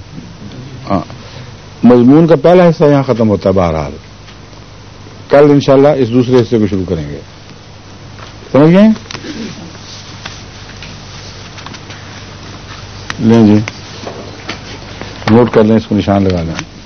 مضمون کا پہلا حصہ یہاں ختم ہوتا ہے. بہرحال کل انشاءاللہ اس دوسرے حصے کو شروع کریں گے. سمجھ گئے؟ لیں جی, نوٹ کر لیں, اس کو نشان لگا لیں.